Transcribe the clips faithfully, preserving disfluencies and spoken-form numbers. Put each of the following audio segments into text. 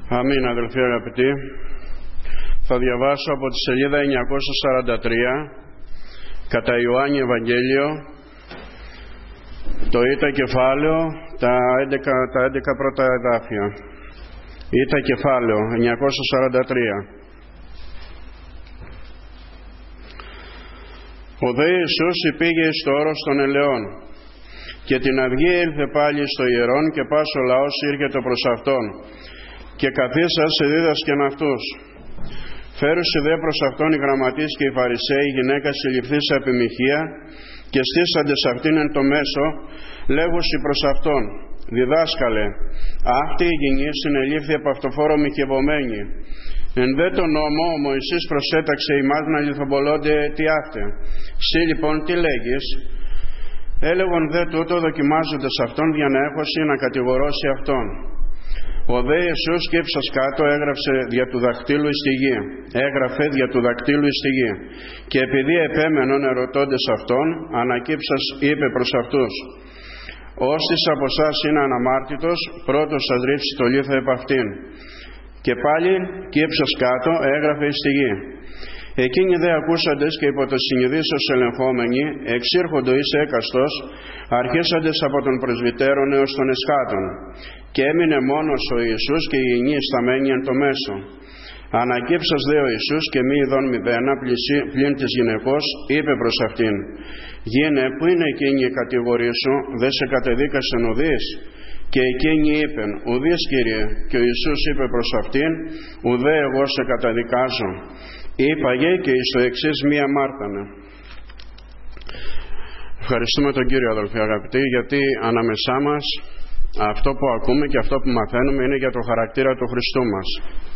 Αμήν, αδελφοί αγαπητοί. Θα διαβάσω από τη σελίδα εννιακόσια σαράντα τρία κατά Ιωάννη Ευαγγέλιο, το Ήτα κεφάλαιο, τα έντεκα, τα έντεκα πρώτα εδάφια. Ήτα κεφάλαιο εννιακόσια σαράντα τρία. Ο δε Ιησούς υπήγε εις το όρος των ελαιών, και την αυγή ήλθε πάλι στο ιερόν, και πας ο λαός ήρχεται προς αυτόν, και καθίσας σε δίδασκεν αυτούς. Φέρουσι δε προς αυτόν οι γραμματείς και οι Φαρισαίοι, η γυναίκα συλληφθήσα επί μοιχεία, και στήσαντες αυτήν εν το μέσο, λέγουσι προς αυτόν: διδάσκαλε, αυτή η γυνή συνελήφθη από αυτοφόρο μοιχευωμένη. Εν δε τον νόμο ο Μωυσής προσέταξε ημάς να λιθομπολώνται τι αύτε. Συ λοιπόν τι λέγεις? Έλεγον δε τούτο δοκιμάζοντας αυτόν για να έχωση να κατηγορώσει αυτόν. Ο δε Ιησούς σκύψας κάτω έγραψε δια του δακτύλου εις τη γη. Έγραφε δια του δακτύλου εις τη γη. Και επειδή επέμενον ερωτώντες αυτόν, ανακύψας είπε προς αυτούς: Όστις από εσάς είναι αναμάρτητος, πρώτος σας ρίξει το λίθο επ' αυτήν. Και πάλι κύψας κάτω έγραφε εις τη γη. Εκείνοι δε ακούσαντες και υπό το συνειδήσεως ελεγχόμενοι, εξήρχοντο εις έκαστος, αρχίσαντες από τον πρεσβυτέρων έως των εσκάτων. Και έμεινε μόνος ο Ιησούς και η γυνή σταμένη εν το μέσο. Ανακύψας δε ο Ιησούς και μη ειδών μηδένα πλην της γυναικός, είπε προς αυτήν: Γίνε, πού είναι εκείνη η κατηγορή σου, δε σε κατεδίκασεν ουδής? Και εκείνη είπεν: Ουδής, Κύριε. Και ο Ιησούς είπε προς αυτήν: Ουδέ εγώ σε καταδικάζω. Είπαγε και εις το εξής μη αμάρτανε. Ευχαριστούμε τον Κύριο, αδελφοί αγαπητοί, γιατί ανάμεσά μας αυτό που ακούμε και αυτό που μαθαίνουμε είναι για το χαρακτήρα του Χριστού μας.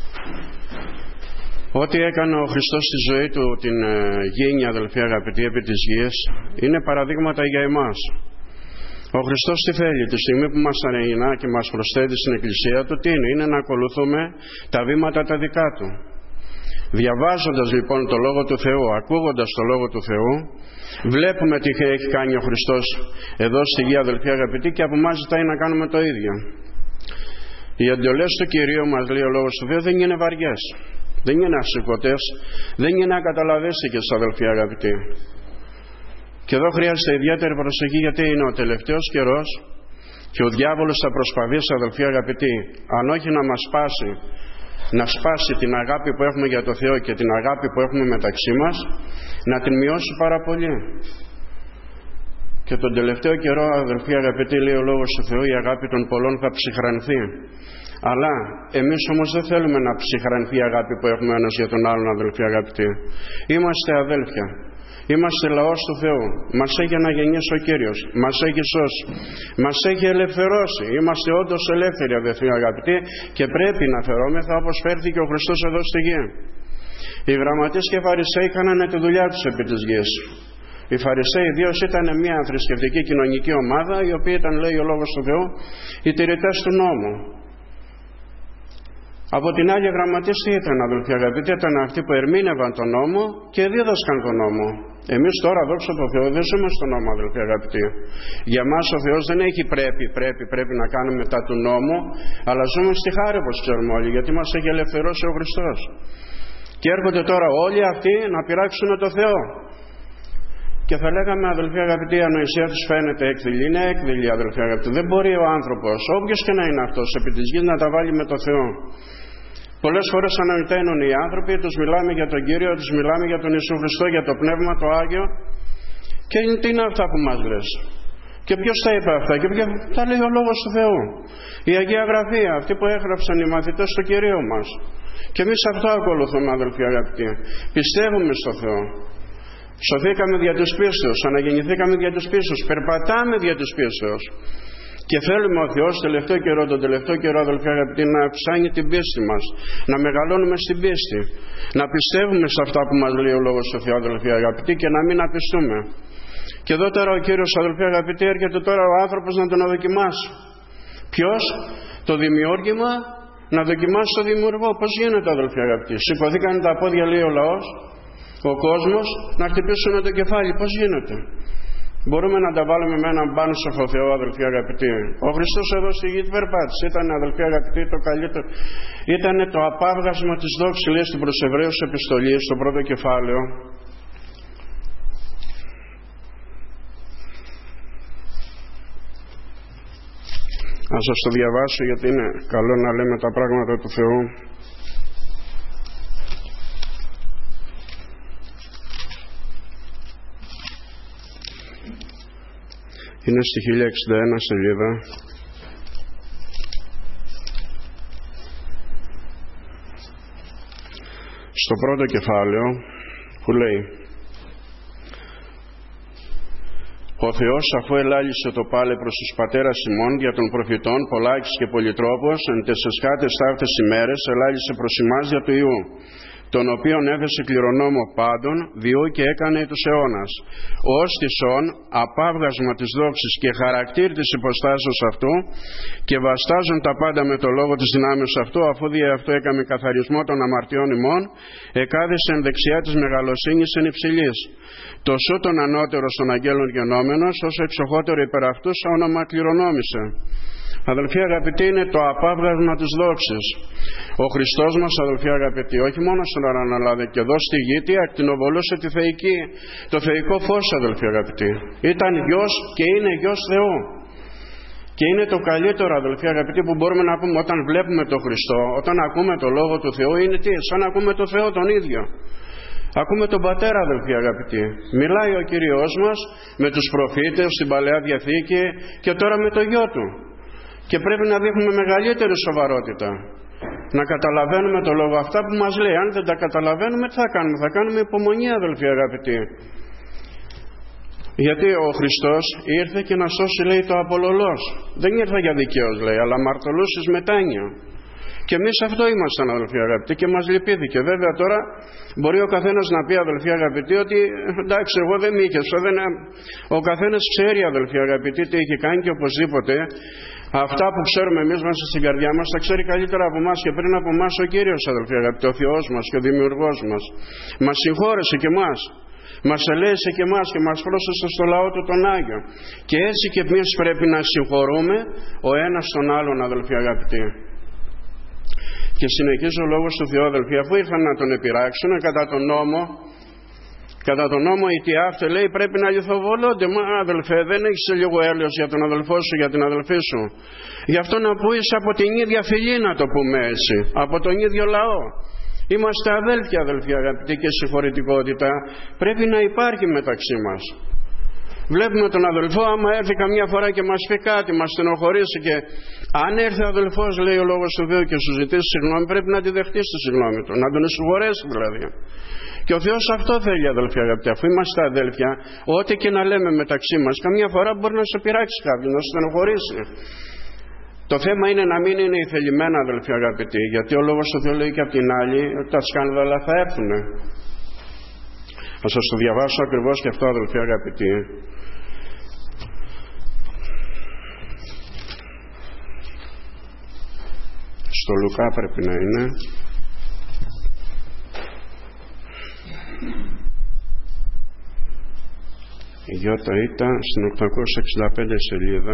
Ό,τι έκανε ο Χριστός στη ζωή του την γήινη, αδελφοί αγαπητοί, επί της γης, είναι παραδείγματα για εμάς. Ο Χριστός τι θέλει? Τη στιγμή που μας ανεγεινά και μας προσθέτει στην Εκκλησία του, τι είναι? Είναι να ακολουθούμε τα βήματα τα δικά του. Διαβάζοντας λοιπόν το Λόγο του Θεού, ακούγοντας το Λόγο του Θεού, βλέπουμε τι έχει κάνει ο Χριστός εδώ στη γη, αδελφοί αγαπητοί, και από εμάς ζητάει να κάνουμε το ίδιο. Οι εντολές του Κυρίου, μας λέει ο Λόγος του Θεού, δεν είναι βαριές, δεν είναι ασηκωτές, δεν είναι ακαταλαβέστικες, αδελφοί αγαπητοί. Και εδώ χρειάζεται ιδιαίτερη προσοχή, γιατί είναι ο τελευταίος καιρός και ο διάβολος θα προσπαθήσει, αδελφοί αγαπητοί, αν όχι να μας σπάσει, να σπάσει την αγάπη που έχουμε για το Θεό και την αγάπη που έχουμε μεταξύ μας, να την μειώσει πάρα πολύ. Και τον τελευταίο καιρό, αδελφοί αγαπητοί, λέει ο Λόγος του Θεού, η αγάπη των πολλών θα ψυχρανθεί. Αλλά εμείς όμως δεν θέλουμε να ψυχρανθεί η αγάπη που έχουμε ένας για τον άλλον, αδελφοί αγαπητοί. Είμαστε αδέλφια. Είμαστε λαός του Θεού. Μας έχει αναγεννήσει ο Κύριος. Μας έχει σώσει. Μας έχει ελευθερώσει. Είμαστε όντως ελεύθεροι, αδελφοί αγαπητοί, και πρέπει να φερόμεθα όπως φέρθηκε ο Χριστός εδώ στη γη. Οι γραμματείς και οι Φαρισαίοι κάνανε τη δουλειά τους επί της γης. Οι Φαρισαίοι ιδίως ήταν μια θρησκευτική κοινωνική ομάδα, η οποία ήταν, λέει ο Λόγος του Θεού, οι τηρητές του νόμου. Από την άλλη, οι γραμματείς τι ήταν, αδελφοί αγαπητοί? Ήταν αυτοί που ερμήνευαν τον νόμο και δίδασκαν τον νόμο. Εμείς τώρα, δόξα τω Θεώ, δεν ζούμε στον νόμο, αδελφοί αγαπητοί. Για μας ο Θεός δεν έχει πρέπει, πρέπει, πρέπει να κάνουμε μετά του νόμου, αλλά ζούμε στη χάρη, όπως ξέρουμε όλοι, γιατί μας έχει ελευθερώσει ο Χριστός. Και έρχονται τώρα όλοι αυτοί να πειράξουν το Θεό. Και θα λέγαμε, αδελφοί αγαπητοί, η ανοησία τους φαίνεται έκδηλη. Είναι έκδηλη, αδελφοί αγαπητοί. Δεν μπορεί ο άνθρωπος, όποιος και να είναι αυτός, επί της γης να τα βάλει με το Θεό. Πολλές φορές αναμειταίνουν οι άνθρωποι, τους μιλάμε για τον Κύριο, τους μιλάμε για τον Ιησού Χριστό, για το Πνεύμα, το Άγιο, και τι είναι αυτά που μας λες? Και ποιος τα είπε αυτά? Και ποιο... τα λέει ο Λόγος του Θεού, η Αγία Γραφή, αυτοί που έγραψαν οι μαθητές του Κυρίου μας. Και εμείς αυτό ακολουθούμε, αδελφοί αγαπητοί. Πιστεύουμε στο Θεό. Σωθήκαμε δια της πίστεως, αναγεννηθήκαμε δια της πίστεως, περπατάμε δια της πίστεως. Και θέλουμε ο Θεός τελευταίο καιρό, τον τελευταίο καιρό, αδελφοί αγαπητοί, να αυξάνει την πίστη μας, να μεγαλώνουμε στην πίστη, να πιστεύουμε σε αυτά που μας λέει ο Λόγος του Θεού, αδελφοί αγαπητοί, και να μην απιστούμε. Και εδώ τώρα ο Κύριος, αδελφοί αγαπητοί, έρχεται τώρα ο άνθρωπος να τον δοκιμάσει. Ποιος? Το δημιούργημα να δοκιμάσει το δημιουργό. Πώς γίνεται, αδελφοί αγαπητοί? Σηκωθήκαν τα πόδια, λέει ο λαός, ο κόσμος, να χτυπήσουν το κεφάλι. Πώς γίνεται? Μπορούμε να τα βάλουμε με έναν πάνω στο Θεό, αδελφοί αγαπητοί. Ο Χριστός εδώ στη γη περπάτησε. Ήταν, αδελφοί αγαπητοί, το καλύτερο. Ήταν το απάβγασμα της δόξης, λέει στην προς Εβραίους επιστολή, στο πρώτο κεφάλαιο. Να σας το διαβάσω, γιατί είναι καλό να λέμε τα πράγματα του Θεού. Είναι στη χίλια εξήντα ένα σελίδα. Στο πρώτο κεφάλαιο που λέει: Ο Θεός, αφού ελάλησε το πάλε προς τους πατέρας ημών δια των προφητών πολλάκις και πολυτρόπος, εν τες εσχάτες ταύτες ημέρες ελάλησε προς ημάς δια του Υιού, τον οποίον έθεσε κληρονόμο πάντων, διού και έκανε τους αιώνας, ως τισόν απάβγασμα της δόξης και χαρακτήρ της υποστάσεως αυτού, και βαστάζουν τα πάντα με το λόγο της δυνάμεως αυτού, αφού δια αυτό έκαμε καθαρισμό των αμαρτιών ημών, εκάδεσεν δεξιά της μεγαλοσύνης εν υψηλής. Το σου τον ανώτερος των αγγέλων γενόμενος, όσο εξοχότερο υπερ αυτούς όνομα κληρονόμησε. Αδελφοί αγαπητοί, είναι το απάβγασμα της δόξης. Ο Χριστός μας, αδελφοί αγαπητοί, όχι μόνο στον ουρανό, αλλά και εδώ στη γη, τι ακτινοβολούσε τη θεϊκή, το θεϊκό φως, αδελφοί αγαπητοί. Ήταν γιος και είναι γιος Θεού. Και είναι το καλύτερο, αδελφοί αγαπητοί, που μπορούμε να πούμε όταν βλέπουμε τον Χριστό, όταν ακούμε το Λόγο του Θεού, είναι τι, σαν να ακούμε τον Θεό τον ίδιο. Ακούμε τον Πατέρα, αδελφοί αγαπητοί. Μιλάει ο Κύριος μας με τους προφήτες στην Παλαιά Διαθήκη και τώρα με το Γιο Του. Και πρέπει να δείχνουμε μεγαλύτερη σοβαρότητα. Να καταλαβαίνουμε το λόγο αυτά που μας λέει. Αν δεν τα καταλαβαίνουμε, τι θα κάνουμε? Θα κάνουμε υπομονή, αδελφοί αγαπητοί. Γιατί ο Χριστός ήρθε και να σώσει, λέει, το απολωλός. Δεν ήρθε για δικαίος, λέει, αλλά μαρτωλούς εις μετάνοια. Και εμείς αυτό ήμασταν, αδελφοί αγαπητοί, και μας λυπήθηκε. Βέβαια τώρα μπορεί ο καθένας να πει, αδελφοί αγαπητοί, ότι εντάξει, εγώ δεν μ' είχες. Δεν... Ο καθένας ξέρει, αδελφοί αγαπητοί, τι έχει κάνει, και οπωσδήποτε αυτά που ξέρουμε εμείς μέσα στην καρδιά μας τα ξέρει καλύτερα από εμάς και πριν από εμάς ο Κύριος, αδελφοί αγαπητοί, ο Θεός μας και ο Δημιουργός μας. Μας συγχώρεσε και εμάς. Μας ελέησε και εμάς και μας πρόσθεσε στο λαό του τον Άγιο. Και έτσι και εμείς πρέπει να συγχωρούμε ο ένας τον άλλον, αδελφοί αγαπητοί. Και συνεχίζει ο λόγος του Θεού, αδελφοί, αφού ήρθαν να τον επιράξουν κατά τον νόμο, κατά τον νόμο οι τιάφτε, λέει, πρέπει να λιθοβολώνται. Μα αδελφέ, δεν έχεις λίγο έλεος για τον αδελφό σου, για την αδελφή σου? Γι' αυτό να πούεις από την ίδια φυλή, να το πούμε έτσι, από τον ίδιο λαό. Είμαστε αδέλφια, αδελφοί αγαπητοί, και συγχωρητικότητα πρέπει να υπάρχει μεταξύ μας. Βλέπουμε τον αδελφό, άμα έρθει καμιά φορά και μας πει κάτι, μας στενοχωρήσει, και αν έρθει ο αδελφός, λέει ο λόγος του Θεού, και σου ζητήσει συγγνώμη, πρέπει να τη δεχτείς τη συγγνώμη του, να τον συγχωρέσει δηλαδή. Και ο Θεός αυτό θέλει, αδελφοί αγαπητοί. Αφού είμαστε αδέλφια, ό,τι και να λέμε μεταξύ μας, καμιά φορά μπορεί να σε πειράξει κάποιος, να σε στενοχωρήσει. Το θέμα είναι να μην είναι ηθελημένα, αδελφοί αγαπητοί, γιατί ο λόγος του Θεού λέει και απ' την άλλη ότι τα σκάνδαλα θα έρθουν. Θα σας το διαβάσω ακριβώς και αυτό, αδελφοί αγαπητοί. Στο Λουκά πρέπει να είναι. Η Ιώτα ήταν στην οκτακόσια εξήντα πέντε σελίδα.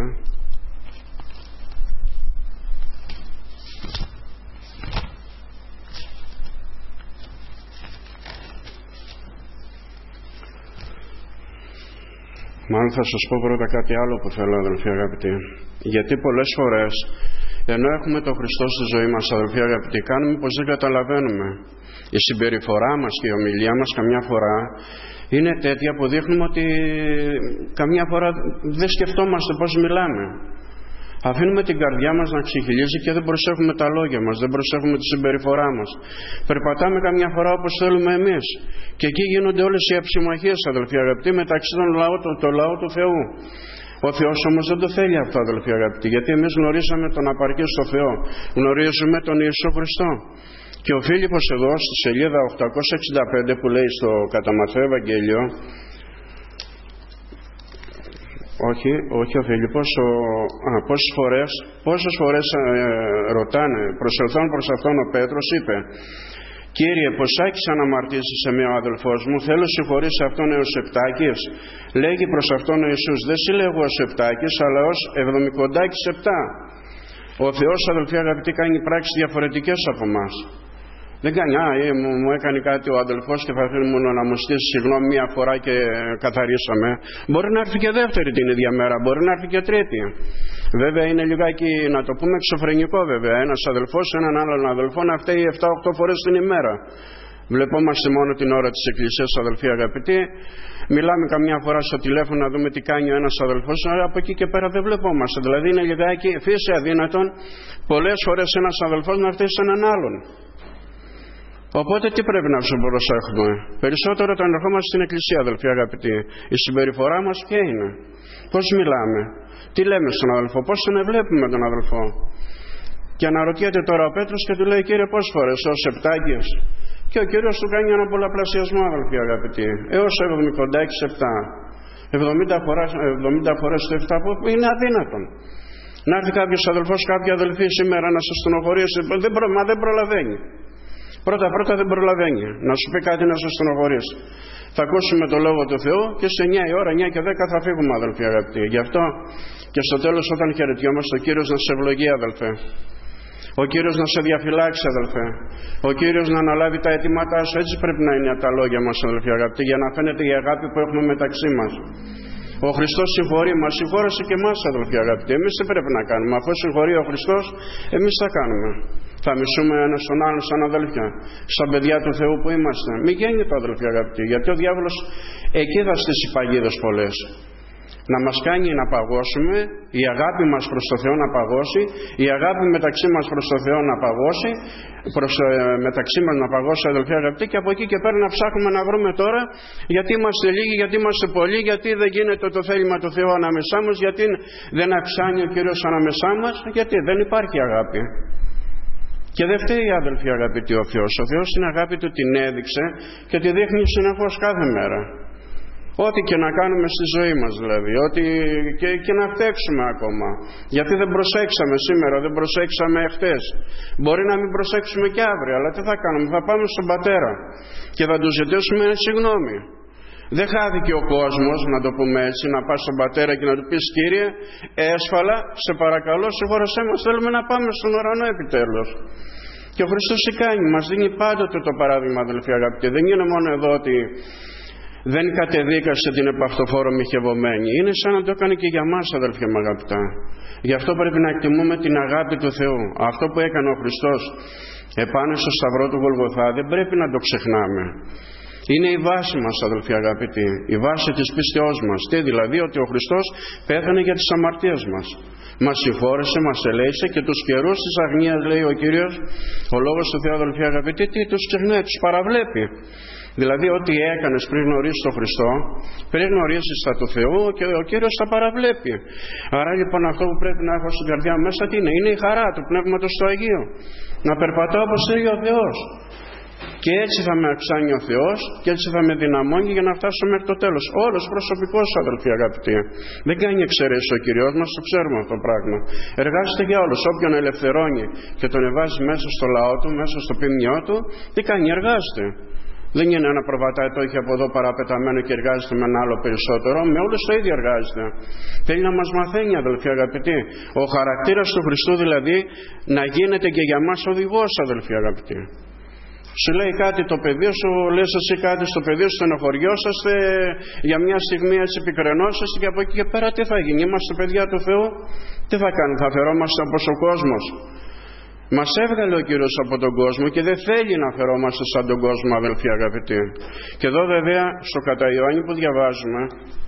Μάλλον θα σας πω πρώτα κάτι άλλο που θέλω, αδελφοί αγαπητοί. Γιατί πολλές φορές, ενώ έχουμε τον Χριστό στη ζωή μας, αδελφοί αγαπητοί, κάνουμε πως δεν καταλαβαίνουμε. Η συμπεριφορά μας και η ομιλία μας καμιά φορά είναι τέτοια που δείχνουμε ότι καμιά φορά δεν σκεφτόμαστε πως μιλάμε. Αφήνουμε την καρδιά μας να ξεχυλίζει και δεν προσέχουμε τα λόγια μας, δεν προσέχουμε τη συμπεριφορά μας. Περπατάμε καμιά φορά όπως θέλουμε εμείς. Και εκεί γίνονται όλες οι αψιμαχίες, αδελφοί αγαπητοί, μεταξύ των λαών, το, το λαό του Θεού. Ο Θεός όμως δεν το θέλει αυτό, αδελφοί αγαπητοί, γιατί εμείς γνωρίσαμε τον απαρκή στο Θεό, γνωρίζουμε τον Ιησού Χριστό. Και ο Φίλιππος εδώ στη σελίδα οκτακόσια εξήντα πέντε που λέει στο κατά Ματθαίο Ευαγγέλιο, όχι, όχι ο Φίλιππος, ο, α, πόσες φορές, πόσες φορές ε, ρωτάνε, προσελθόν προς αυτόν ο Πέτρος, είπε, Κύριε, πως άκησαν αμαρτήσεις με ο αδελφός μου, θέλω συγχωρήσει αυτόν έως επτάκης. Λέγει προς αυτόν ο Ιησούς, δεν συλλέγω ως επτάκης, αλλά ως εβδομηκοντάκης επτά. Ο Θεός, αδελφοί αγαπητοί, κάνει πράξεις διαφορετικές από εμάς. Δεν κάνει, α, ε, μου, μου έκανε κάτι ο αδελφός και θα θέλουν να μου στήσει συγγνώμη μία φορά και καθαρίσαμε. Μπορεί να έρθει και δεύτερη την ίδια μέρα, μπορεί να έρθει και τρίτη. Βέβαια είναι λιγάκι, να το πούμε, εξωφρενικό βέβαια. Ένας αδελφός, έναν άλλον αδελφό να φταίει επτά οκτώ φορές την ημέρα. Βλεπόμαστε μόνο την ώρα της εκκλησίας, αδελφοί αγαπητοί. Μιλάμε καμιά φορά στο τηλέφωνο να δούμε τι κάνει ο ένας αδελφός, αλλά από εκεί και πέρα δεν βλεπόμαστε. Δηλαδή είναι λιγάκι φύση αδύνατον πολλές φορές ένας αδελφός να φταίει σε έναν άλλον. Οπότε τι πρέπει να σου προσέχουμε? Περισσότερο όταν ερχόμαστε στην εκκλησία, αδελφοί αγαπητοί. Η συμπεριφορά μας ποια είναι? Πώς μιλάμε? Τι λέμε στον αδελφό? Πώς τον βλέπουμε τον αδελφό? Και αναρωτιέται τώρα ο Πέτρος και του λέει, Κύριε, πόσες φορές? Ως επτάκες? Και ο Κύριος του κάνει ένα πολλαπλασιασμό, αδελφοί αγαπητοί, έως εβδομηκοντάκης επτά. εβδομήντα φορές το επτά, που είναι αδύνατον. Να έρθει κάποιος αδελφός, κάποια αδελφή σήμερα να σας στενοχωρήσει, δεν προ, μα δεν προλαβαίνει. Πρώτα πρώτα δεν προλαβαίνει να σου πει κάτι να σας στενοχωρήσει. Θα ακούσουμε το Λόγο του Θεού και σε εννιά η ώρα, εννιά και δέκα θα φύγουμε, αδελφοί αγαπητοί. Γι' αυτό και στο τέλος όταν χαιρετιόμαστε, ο Κύριος να σε ευλογεί, αδελφέ. Ο Κύριος να σε διαφυλάξει, αδελφέ. Ο Κύριος να αναλάβει τα αιτήματά σου. Έτσι πρέπει να είναι τα λόγια μας, αδελφοί αγαπητοί, για να φαίνεται η αγάπη που έχουμε μεταξύ μας. Ο Χριστός συγχωρεί, μας συγχώρασε και εμάς, αδελφοί αγαπητοί. Εμείς τι πρέπει να κάνουμε? Αφού συγχωρεί ο Χριστός, εμείς θα κάνουμε. Θα μισούμε ένας τον άλλον σαν αδέλφια, σαν παιδιά του Θεού που είμαστε? Μη γέννητο, αδελφοί αγαπητοί, γιατί ο διάβολος εκεί θα στήσει παγίδες πολλές. Να μας κάνει να παγώσουμε, η αγάπη μας προς το Θεό να παγώσει, η αγάπη μεταξύ μας προς το Θεό να παγώσει, προς, ε, μεταξύ μας να παγώσει, αδελφοί αγαπητοί, και από εκεί και πέρα να ψάχνουμε να βρούμε τώρα γιατί είμαστε λίγοι, γιατί είμαστε πολλοί, γιατί δεν γίνεται το θέλημα του Θεού ανάμεσά μας, γιατί δεν αυξάνει ο Κύριος ανάμεσά μας, γιατί δεν υπάρχει αγάπη. Και δεν φταίει, αδελφοί αγαπητοί, ο Θεός. Ο Θεός την αγάπη του την έδειξε και τη δείχνει συνεχώς κάθε μέρα. Ό,τι και να κάνουμε στη ζωή μας, δηλαδή, ό,τι και, και να φταίξουμε ακόμα. Γιατί δεν προσέξαμε σήμερα, δεν προσέξαμε εχθές. Μπορεί να μην προσέξουμε και αύριο, αλλά τι θα κάνουμε? Θα πάμε στον Πατέρα και θα του ζητήσουμε συγγνώμη. Δεν χάθηκε ο κόσμος, να το πούμε έτσι, να πας στον Πατέρα και να του πεις, Κύριε, έσφαλα, σε παρακαλώ, συγχώρεσέ μας, θέλουμε να πάμε στον ουρανό επιτέλους. Και ο Χριστός τι κάνει? Μας δίνει πάντοτε το παράδειγμα, αδελφοί αγαπητοί. Δεν είναι μόνο εδώ ότι δεν κατεδίκασε την επαυτοφόρο μοιχευωμένη. Είναι σαν να το έκανε και για μας, αδελφοί μου αγαπητά. Γι' αυτό πρέπει να εκτιμούμε την αγάπη του Θεού. Αυτό που έκανε ο Χριστός επάνω στο σταυρό του Γολγοθά δεν πρέπει να το ξεχνάμε. Είναι η βάση μας, αδελφοί αγαπητοί, η βάση της πίστεώς μας. Τι δηλαδή? Ότι ο Χριστός πέθανε για τις αμαρτίες μας. Μας συγχώρεσε, μας ελέησε και τους καιρούς της αγνίας, λέει ο Κύριος, ο Λόγος του Θεού, αδελφοί αγαπητοί, τι τους ξεχνάει, τους παραβλέπει. Δηλαδή ό,τι έκανες πριν γνωρίσεις τον Χριστό, πριν γνωρίσεις τα του Θεού, και ο Κύριος τα παραβλέπει. Άρα λοιπόν αυτό που πρέπει να έχω στην καρδιά μέσα τι είναι? Είναι η χαρά του Πνεύματος του Αγίου. Να περπατώ όπως θέλει ο Θεός. Και έτσι θα με αυξάνει ο Θεός και έτσι θα με δυναμώνει για να φτάσω μέχρι το τέλος. Όλος προσωπικός, αδελφοί αγαπητοί. Δεν κάνει εξαιρέσεις ο Κύριος μας, το ξέρουμε αυτό το πράγμα. Εργάζεται για όλους. Όποιον ελευθερώνει και τον εβάζει μέσα στο λαό του, μέσα στο ποιμνιό του, τι κάνει? Εργάζεται. Δεν είναι ένα προβατάκι από εδώ παραπεταμένο και εργάζεται με ένα άλλο περισσότερο. Με όλους το ίδιο εργάζεται. Θέλει να μας μαθαίνει, αδελφοί αγαπητοί. Ο χαρακτήρας του Χριστού δηλαδή να γίνεται και για μας οδηγός, αδελφοί αγαπητοί. Σου λέει κάτι το παιδί σου, λες εσύ κάτι στο παιδί σου, στενοχωριόσαστε, για μια στιγμή έτσι πικρενόσαστε και από εκεί και πέρα τι θα γίνει? Είμαστε παιδιά του Θεού, τι θα κάνουμε? Θα φερόμαστε όπως ο κόσμος? Μας έβγαλε ο Κύριος από τον κόσμο και δεν θέλει να φερόμαστε σαν τον κόσμο, αδελφοί αγαπητοί. Και εδώ βέβαια στο κατά Ιωάννη που διαβάζουμε,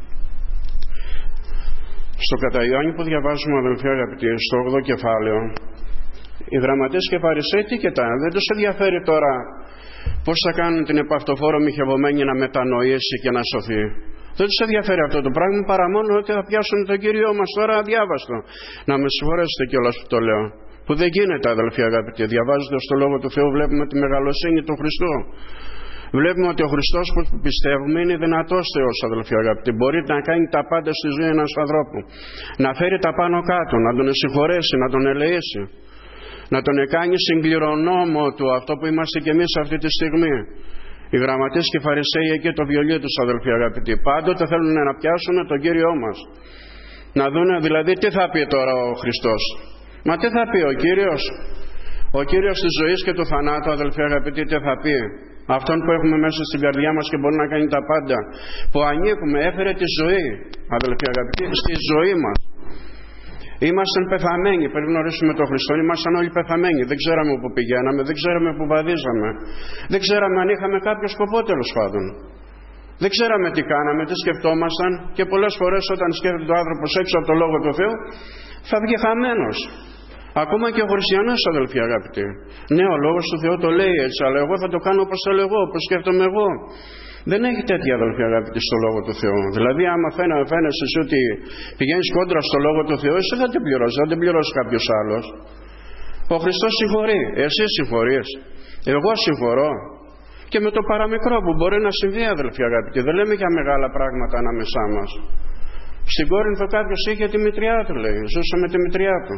στο κατά Ιωάννη που διαβάζουμε, αδελφοί αγαπητοί, στο όγδοο κεφάλαιο, οι γραμματείς και φαρισαίοι τι κοιτάνε? Δεν τους ενδιαφέρει τώρα πώς θα κάνουν την επαυτοφόρο μοιχευωμένη να μετανοήσει και να σωθεί. Δεν τους ενδιαφέρει αυτό το πράγμα, παρά μόνο ότι θα πιάσουν τον Κύριό μας τώρα αδιάβαστο. Να με συγχωρέσετε κιόλας που το λέω. Που δεν γίνεται, αδελφοί αγαπητοί. Διαβάζοντας το Λόγο του Θεού βλέπουμε τη μεγαλοσύνη του Χριστού. Βλέπουμε ότι ο Χριστός που πιστεύουμε είναι δυνατός Θεός, αδελφοί αγαπητοί. Μπορεί να κάνει τα πάντα στη ζωή ενός ανθρώπου. Να φέρει τα πάνω κάτω, να τον συγχωρέσει, να τον ελεήσει. να τον εκάνει συγκληρονόμο του, αυτό που είμαστε κι εμείς αυτή τη στιγμή. Οι γραμματείς και οι φαρισαίοι εκεί το βιολί τους, αδελφοί αγαπητοί, πάντοτε θέλουν να πιάσουν τον Κύριό μας. Να δούνε δηλαδή τι θα πει τώρα ο Χριστός. Μα τι θα πει ο Κύριος? Ο Κύριος της ζωής και του θανάτου, αδελφοί αγαπητοί, τι θα πει? Αυτόν που έχουμε μέσα στην καρδιά μας και μπορεί να κάνει τα πάντα, που ανήκουμε, έφερε τη ζωή, αδελφοί αγαπητοί, στη ζωή μας. Ήμασταν πεθαμένοι πριν γνωρίσουμε τον Χριστό, ήμασταν όλοι πεθαμένοι. Δεν ξέραμε που πηγαίναμε, δεν ξέραμε που βαδίζαμε, δεν ξέραμε αν είχαμε κάποιο σκοπό, τέλος πάντων. Δεν ξέραμε τι κάναμε, τι σκεφτόμασταν, και πολλές φορές όταν σκέφτεται ο άνθρωπος έξω από το Λόγο του Θεού θα βγει χαμένος. Ακόμα και ο χριστιανός, αδελφοί αγαπητοί. Ναι, ο Λόγος του Θεού το λέει έτσι, αλλά εγώ θα το κάνω όπως θέλω εγώ, όπως σκέφτομαι εγώ. Δεν έχει τέτοια, αδελφοί αγαπητοί, στο Λόγο του Θεού. Δηλαδή, άμα φαίνεσαι εσύ ότι πηγαίνεις κόντρα στο Λόγο του Θεού, εσύ θα την πληρώσεις, δεν την πληρώσει κάποιος άλλος. Ο Χριστός συγχωρεί, εσύ συγχωρείς, εγώ συγχωρώ. Και με το παραμικρό που μπορεί να συμβεί, αδελφοί αγαπητοί, δεν λέμε για μεγάλα πράγματα ανάμεσά μας. Στην Κόρινθο κάποιος είχε τη μητριά του, λέει, ζούσε με τη μητριά του.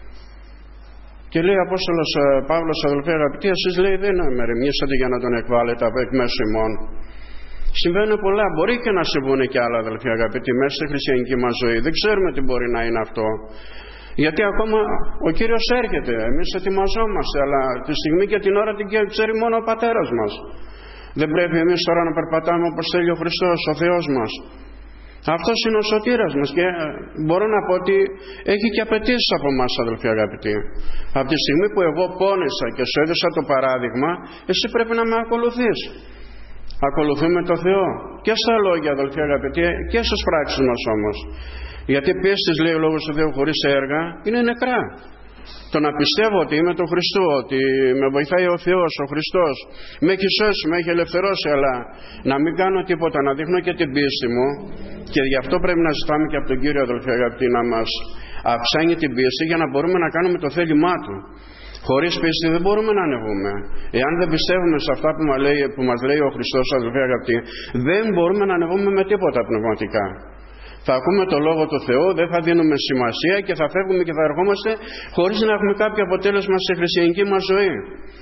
Και λέει ο Απόστολος Παύλος, αδελφοί αγαπητοί, εσείς, λέει, δεν αμεριμνήσατε για να τον εκβάλλετε από εκ μέσου ημών. Συμβαίνουν πολλά, μπορεί και να συμβούν και άλλα, αδελφοί αγαπητοί, μέσα στη χριστιανική μας ζωή. Δεν ξέρουμε τι μπορεί να είναι αυτό. Γιατί ακόμα ο Κύριος έρχεται, εμείς ετοιμαζόμαστε, αλλά τη στιγμή και την ώρα την ξέρει μόνο ο Πατέρας μας. Δεν πρέπει εμείς τώρα να περπατάμε όπως θέλει ο Χριστός, ο Θεός μας. Αυτός είναι ο σωτήρας μας και μπορώ να πω ότι έχει και απαιτήσεις από εμάς, αδελφοί αγαπητοί. Από τη στιγμή που εγώ πόνεσα και σου έδωσα το παράδειγμα, εσύ πρέπει να με ακολουθείς. Ακολουθούμε το Θεό και στα λόγια, αδελφοί αγαπητοί, και στις πράξεις μας όμως. Γιατί πίστης, λέει ο Λόγος του Θεού, χωρίς έργα είναι νεκρά. Το να πιστεύω ότι είμαι του Χριστού, ότι με βοηθάει ο Θεός, ο Χριστός, με έχει σώσει, με έχει ελευθερώσει, αλλά να μην κάνω τίποτα, να δείχνω και την πίστη μου, και γι' αυτό πρέπει να ζητάμε και από τον Κύριο, αδελφοί αγαπητοί, να μας αυξάνει την πίστη για να μπορούμε να κάνουμε το θέλημά Του. Χωρίς πίστη δεν μπορούμε να ανεβούμε. Εάν δεν πιστεύουμε σε αυτά που μας λέει, που μας λέει ο Χριστός, αδελφοί αγαπητοί, δεν μπορούμε να ανεβούμε με τίποτα πνευματικά. Θα ακούμε το Λόγο του Θεού, δεν θα δίνουμε σημασία και θα φεύγουμε και θα ερχόμαστε χωρίς να έχουμε κάποιο αποτέλεσμα στη χριστιανική μας ζωή.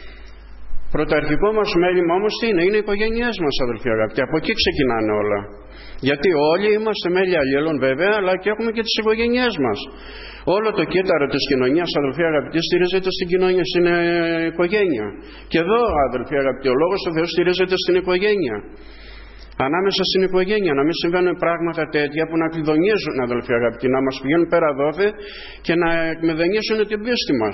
Πρωταρχικό μας μέλημα όμως τι είναι? Είναι οι οικογένειές μας, αδελφοί αγαπητοί. Από εκεί ξεκινάνε όλα. Γιατί όλοι είμαστε μέλη αλλήλων βέβαια, αλλά και έχουμε και τις οικογένειές μας. Όλο το κύτταρο της κοινωνίας, αδελφοί αγαπητοί, στηρίζεται στην κοινωνία, στην ε, οικογένεια. Και εδώ, αδελφοί αγαπητοί, ο Λόγος του Θεού στηρίζεται στην οικογένεια. Ανάμεσα στην οικογένεια να μην συμβαίνουν πράγματα τέτοια που να κλειδονίζουν, αδελφοί αγαπητοί, να μας πηγαίνουν πέρα δόθε και να εκμεδενήσουν την πίστη μας.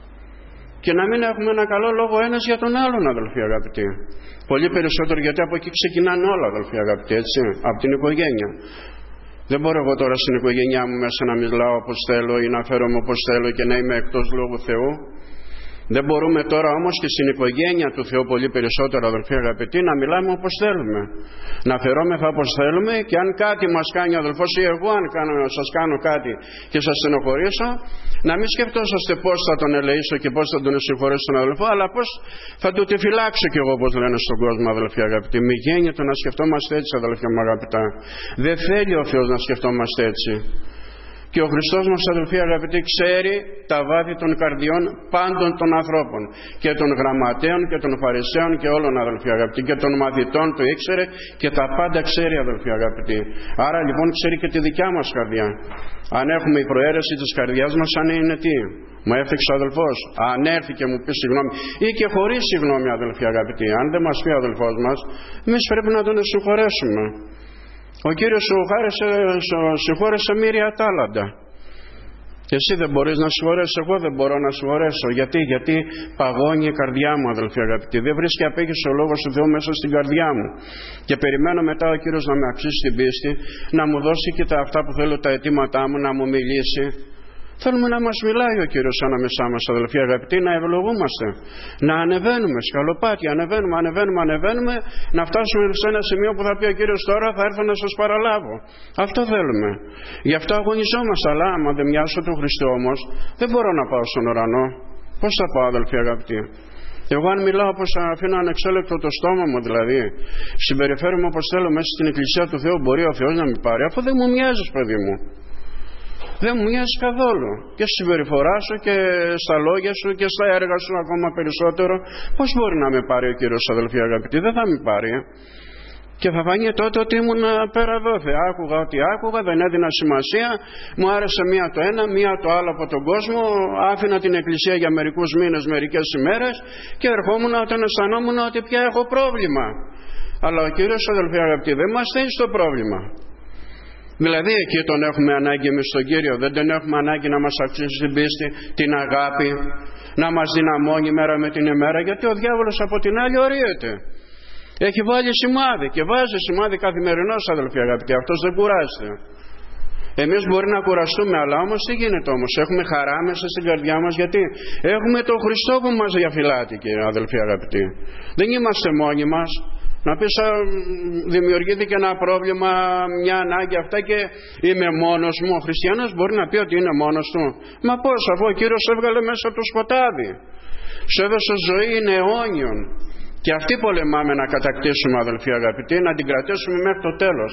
Και να μην έχουμε ένα καλό λόγο ένας για τον άλλον, αδελφοί αγαπητοί. Πολύ περισσότερο, γιατί από εκεί ξεκινάνε όλα, αδελφοί αγαπητοί, έτσι, από την οικογένεια. Δεν μπορώ εγώ τώρα στην οικογένειά μου μέσα να μιλάω όπως θέλω ή να φέρομαι όπως θέλω και να είμαι εκτός λόγου Θεού. Δεν μπορούμε τώρα όμως και στην οικογένεια του Θεού πολύ περισσότερο, αδελφοί αγαπητοί, να μιλάμε όπως θέλουμε. Να φερόμεθα όπως θέλουμε, και αν κάτι μας κάνει ο αδελφός ή εγώ αν κάνω, σας κάνω κάτι και σας στενοχωρήσω, να μην σκεφτόσαστε πώς θα τον ελεήσω και πώς θα τον συγχωρήσω τον αδελφό, αλλά πώς θα του τη φυλάξω κι εγώ, όπως λένε στον κόσμο, αδελφοί αγαπητοί. Μη γέννητο να σκεφτόμαστε έτσι, αδελφοί μου αγαπητά. Δεν θέλει ο Θεός να σκεφτόμαστε έτσι. Και ο Χριστός μας, αδελφοί αγαπητοί, ξέρει τα βάθη των καρδιών πάντων των ανθρώπων, και των γραμματέων και των φαρισαίων και όλων, αδελφοί αγαπητοί, και των μαθητών το ήξερε και τα πάντα ξέρει, αδελφοί αγαπητοί. Άρα λοιπόν ξέρει και τη δικιά μας καρδιά. Αν έχουμε η προαίρεση της καρδιάς μας, αν είναι τι? Μου έφτιαξε ο αδελφός, αν έρθει και μου πει συγγνώμη, ή και χωρίς συγγνώμη, αδελφοί αγαπητοί, αν δεν μας πει ο αδελφός μας, εμείς πρέπει να τον συγχωρέσουμε. Ο Κύριος σου χάρισε, συγχώρεσε μοίρια τάλαντα. Εσύ δεν μπορείς να συγχωρέσεις, εγώ δεν μπορώ να συγχωρέσω. Γιατί, γιατί παγώνει η καρδιά μου, αδελφοί αγαπητοί. Δεν βρίσκει απέχει ο Λόγος του Θεού μέσα στην καρδιά μου. Και περιμένω μετά ο Κύριος να με αυξήσει την πίστη, να μου δώσει και τα αυτά που θέλω, τα αιτήματά μου, να μου μιλήσει. Θέλουμε να μας μιλάει ο Κύριος ανάμεσά μας, αδελφοί αγαπητοί, να ευλογούμαστε, να ανεβαίνουμε σκαλοπάτια, ανεβαίνουμε, ανεβαίνουμε, ανεβαίνουμε, να φτάσουμε σε ένα σημείο που θα πει ο Κύριος τώρα θα έρθω να σας παραλάβω. Αυτό θέλουμε. Γι' αυτό αγωνιζόμαστε, αλλά άμα δεν μοιάσω τον Χριστό όμως, δεν μπορώ να πάω στον ουρανό. Πώς θα πάω, αδελφοί αγαπητοί? Εγώ αν μιλάω όπως αφήνω ανεξέλεκτο το στόμα μου, δηλαδή συμπεριφέρομαι όπως θέλω μέσα στην Εκκλησία του Θεού, μπορεί ο Θεός να με πάρει, αφού δεν μου μοιάζεις, παιδί μου. Δεν μου μοιάζει καθόλου. Και στη συμπεριφορά σου και στα λόγια σου και στα έργα σου ακόμα περισσότερο. Πώς μπορεί να με πάρει ο Κύριος, αδελφοί αγαπητοί? Δεν θα με πάρει. Και θα φανεί τότε ότι ήμουν πέρα δόθε. Άκουγα ό,τι άκουγα, δεν έδινα σημασία. Μου άρεσε μία το ένα, μία το άλλο από τον κόσμο. Άφηνα την εκκλησία για μερικούς μήνες, μερικές ημέρες και ερχόμουν όταν αισθανόμουν ότι πια έχω πρόβλημα. Αλλά ο Κύριος, αδελφοί αγαπητοί, δεν μας θέλει στο πρόβλημα. Δηλαδή εκεί τον έχουμε ανάγκη εμείς στον Κύριο? Δεν τον έχουμε ανάγκη να μας αυξήσει την πίστη, την αγάπη, να μας δυναμώνει μέρα με την ημέρα? Γιατί ο διάβολος από την άλλη ορίεται. Έχει βάλει σημάδι και βάζει σημάδι καθημερινός, αδελφοί αγαπητοί. Αυτός δεν κουράζεται. Εμείς μπορεί να κουραστούμε, αλλά όμως τι γίνεται όμως? Έχουμε χαρά μέσα στην καρδιά μας, γιατί έχουμε τον Χριστό που μας διαφυλάτει, κύριε αδελφοί αγαπητοί. Δεν είμαστε μόνοι μας. Να πεις δημιουργήθηκε ένα πρόβλημα, μια ανάγκη αυτά και είμαι μόνος μου. Ο χριστιανός μπορεί να πει ότι είναι μόνος του? Μα πώς, αφού ο Κύριος έβγαλε μέσα από το σκοτάδι, σου έδωσε ζωή, είναι αιώνιον. Και αυτή πολεμάμε να κατακτήσουμε, αδελφοί αγαπητοί, να την κρατήσουμε μέχρι το τέλος.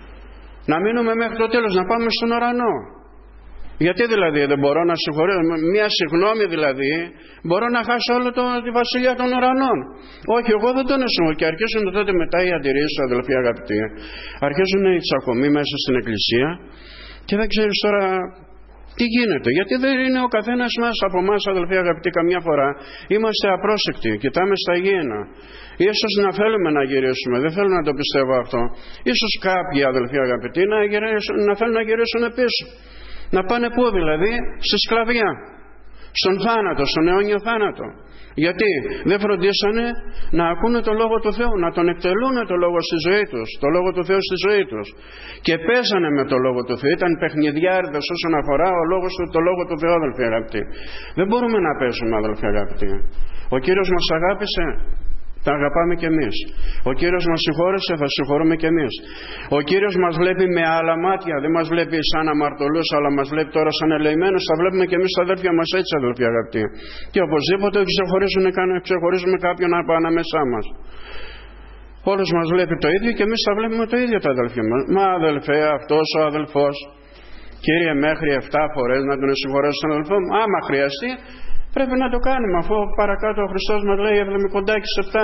Να μείνουμε μέχρι το τέλος, να πάμε στον ουρανό. Γιατί δηλαδή δεν μπορώ να συγχωρήσω? Μια συγγνώμη δηλαδή μπορώ να χάσω όλη τη βασιλεία των ουρανών? Όχι, εγώ δεν τον εσυγχωρώ. Και αρχίζουν τότε μετά οι αντιρρήσεις, αδελφοί αγαπητοί. Αρχίζουν οι τσακωμοί μέσα στην εκκλησία και δεν ξέρεις τώρα τι γίνεται. Γιατί δεν είναι ο καθένας μας από εμάς, αδελφοί αγαπητοί, καμιά φορά είμαστε απρόσεκτοι, κοιτάμε στα γήινα. Ίσως να θέλουμε να γυρίσουμε, δεν θέλω να το πιστεύω αυτό. Ίσως κάποιοι, αδελφοί αγαπητοί, να, γυρίσουν, να θέλουν να γυρίσουν πίσω. Να πάνε πού δηλαδή? Στη σκλαβιά, στον θάνατο, στον αιώνιο θάνατο. Γιατί δεν φροντίσανε να ακούνε το Λόγο του Θεού, να τον εκτελούν το Λόγο στη ζωή τους, το Λόγο του Θεού στη ζωή τους. Και πέσανε με το Λόγο του Θεού, ήταν παιχνιδιάριδες όσον αφορά ο λόγος του, το Λόγο του Θεού, αδελφοί αγαπητοί. Δεν μπορούμε να πέσουμε, αδελφοί αγαπητοί. Ο Κύριος μας αγάπησε, τα αγαπάμε κι εμείς. Ο Κύριος μας συγχώρεσε, θα συγχωρούμε κι εμείς. Ο Κύριος μας βλέπει με άλλα μάτια, δεν μας βλέπει σαν αμαρτωλούς, αλλά μας βλέπει τώρα σαν ελεημένους. Θα βλέπουμε κι εμείς τα αδέρφια μας έτσι, αδελφοί αγαπητοί. Και οπωσδήποτε ξεχωρίζουμε, ξεχωρίζουμε κάποιον από ανάμεσά μας. Όλους μας βλέπει το ίδιο και εμείς θα βλέπουμε το ίδιο τα αδελφιά μας. Μα αδελφέ, αυτός ο αδελφός, Κύριε, μέχρι εφτά φορές να τον συγχωρέσω τον αδελφό μου? Άμα χρειαστεί, πρέπει να το κάνουμε, αφού παρακάτω ο Χριστός μας λέει εβδομηκοντάκι σε επτά.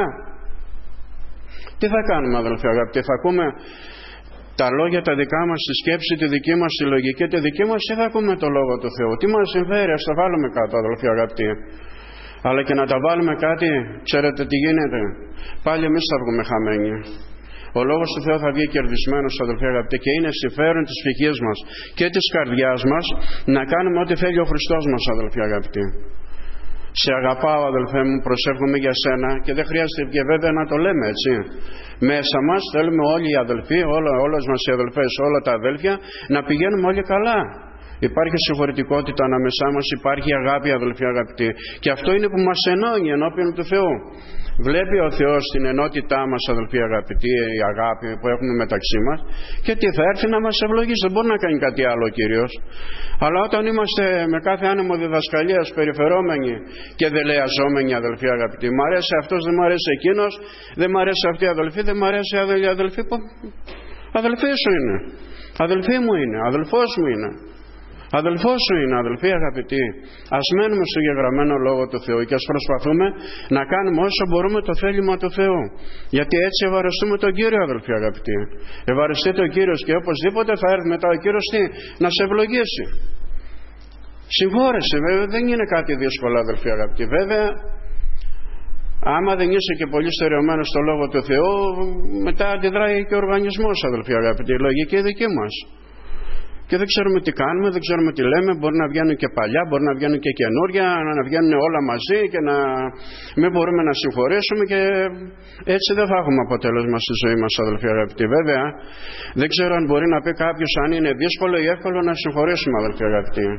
Τι θα κάνουμε, αδελφοί αγαπητοί? Θα ακούμε τα λόγια τα δικά μας, τη σκέψη τη δική μας, τη λογική τη δική μας, ή θα ακούμε το Λόγο του Θεού? Τι μας συμφέρει? Ας τα βάλουμε κάτω, αδελφοί αγαπητοί. Αλλά και να τα βάλουμε κάτι, ξέρετε τι γίνεται? Πάλι εμείς θα βγούμε χαμένοι. Ο Λόγος του Θεού θα βγει κερδισμένος, αδελφοί αγαπητοί, και είναι συμφέρον της ψυχής μας και της καρδιάς μας να κάνουμε ό,τι θέλει ο Χριστός μας, αδελφοί αγαπητοί. Σε αγαπάω, αδελφέ μου, προσεύχομαι για σένα, και δεν χρειάζεται και βέβαια να το λέμε έτσι. Μέσα μας θέλουμε όλοι οι αδελφοί, όλα, όλες μας οι αδελφές, όλα τα αδέλφια, να πηγαίνουμε όλοι καλά. Υπάρχει συγχωρητικότητα ανάμεσά μας, υπάρχει αγάπη, αδελφοί αγαπητοί. Και αυτό είναι που μας ενώνει ενώπιον του Θεού. Βλέπει ο Θεός την ενότητά μας, αδελφοί αγαπητοί, η αγάπη που έχουμε μεταξύ μας, και τι θα έρθει να μας ευλογήσει. Δεν μπορεί να κάνει κάτι άλλο ο Κύριος. Αλλά όταν είμαστε με κάθε άνεμο διδασκαλίας περιφερόμενοι και δελεαζόμενοι, αδελφοί αγαπητοί, μ' αρέσει αυτός, δεν μ' αρέσει εκείνος, δεν μ' αρέσει αυτή η αδελφή, δεν μ' αρέσει η αδελφή. Αδελφή σου είναι, αδελφή μου είναι, αδελφός μου είναι. Αδελφός σου είναι, αδελφοί αγαπητοί. Ας μένουμε στο γεγραμμένο Λόγο του Θεού και ας προσπαθούμε να κάνουμε όσο μπορούμε το θέλημα του Θεού. Γιατί έτσι ευαρεστούμε τον Κύριο, αδελφοί αγαπητοί. Ευαρεστείτε ο Κύριος και οπωσδήποτε θα έρθει μετά ο Κύριος τι? Να σε ευλογήσει. Συγχώρεσε, βέβαια δεν είναι κάτι δύσκολο, αδελφοί αγαπητοί. Βέβαια, άμα δεν είσαι και πολύ στερεωμένος στο Λόγο του Θεού, μετά αντιδράει και ο οργανισμός, αδελφοί αγαπητοί, η λογική δική μας. Και δεν ξέρουμε τι κάνουμε, δεν ξέρουμε τι λέμε. Μπορεί να βγαίνουν και παλιά, μπορεί να βγαίνουν και καινούρια, να βγαίνουν όλα μαζί και να μην μπορούμε να συγχωρήσουμε, και έτσι δεν θα έχουμε αποτέλεσμα στη ζωή μας, αδελφοί αγαπητοί. Βέβαια, δεν ξέρω αν μπορεί να πει κάποιος αν είναι δύσκολο ή εύκολο να συγχωρήσουμε, αδελφοί αγαπητοί.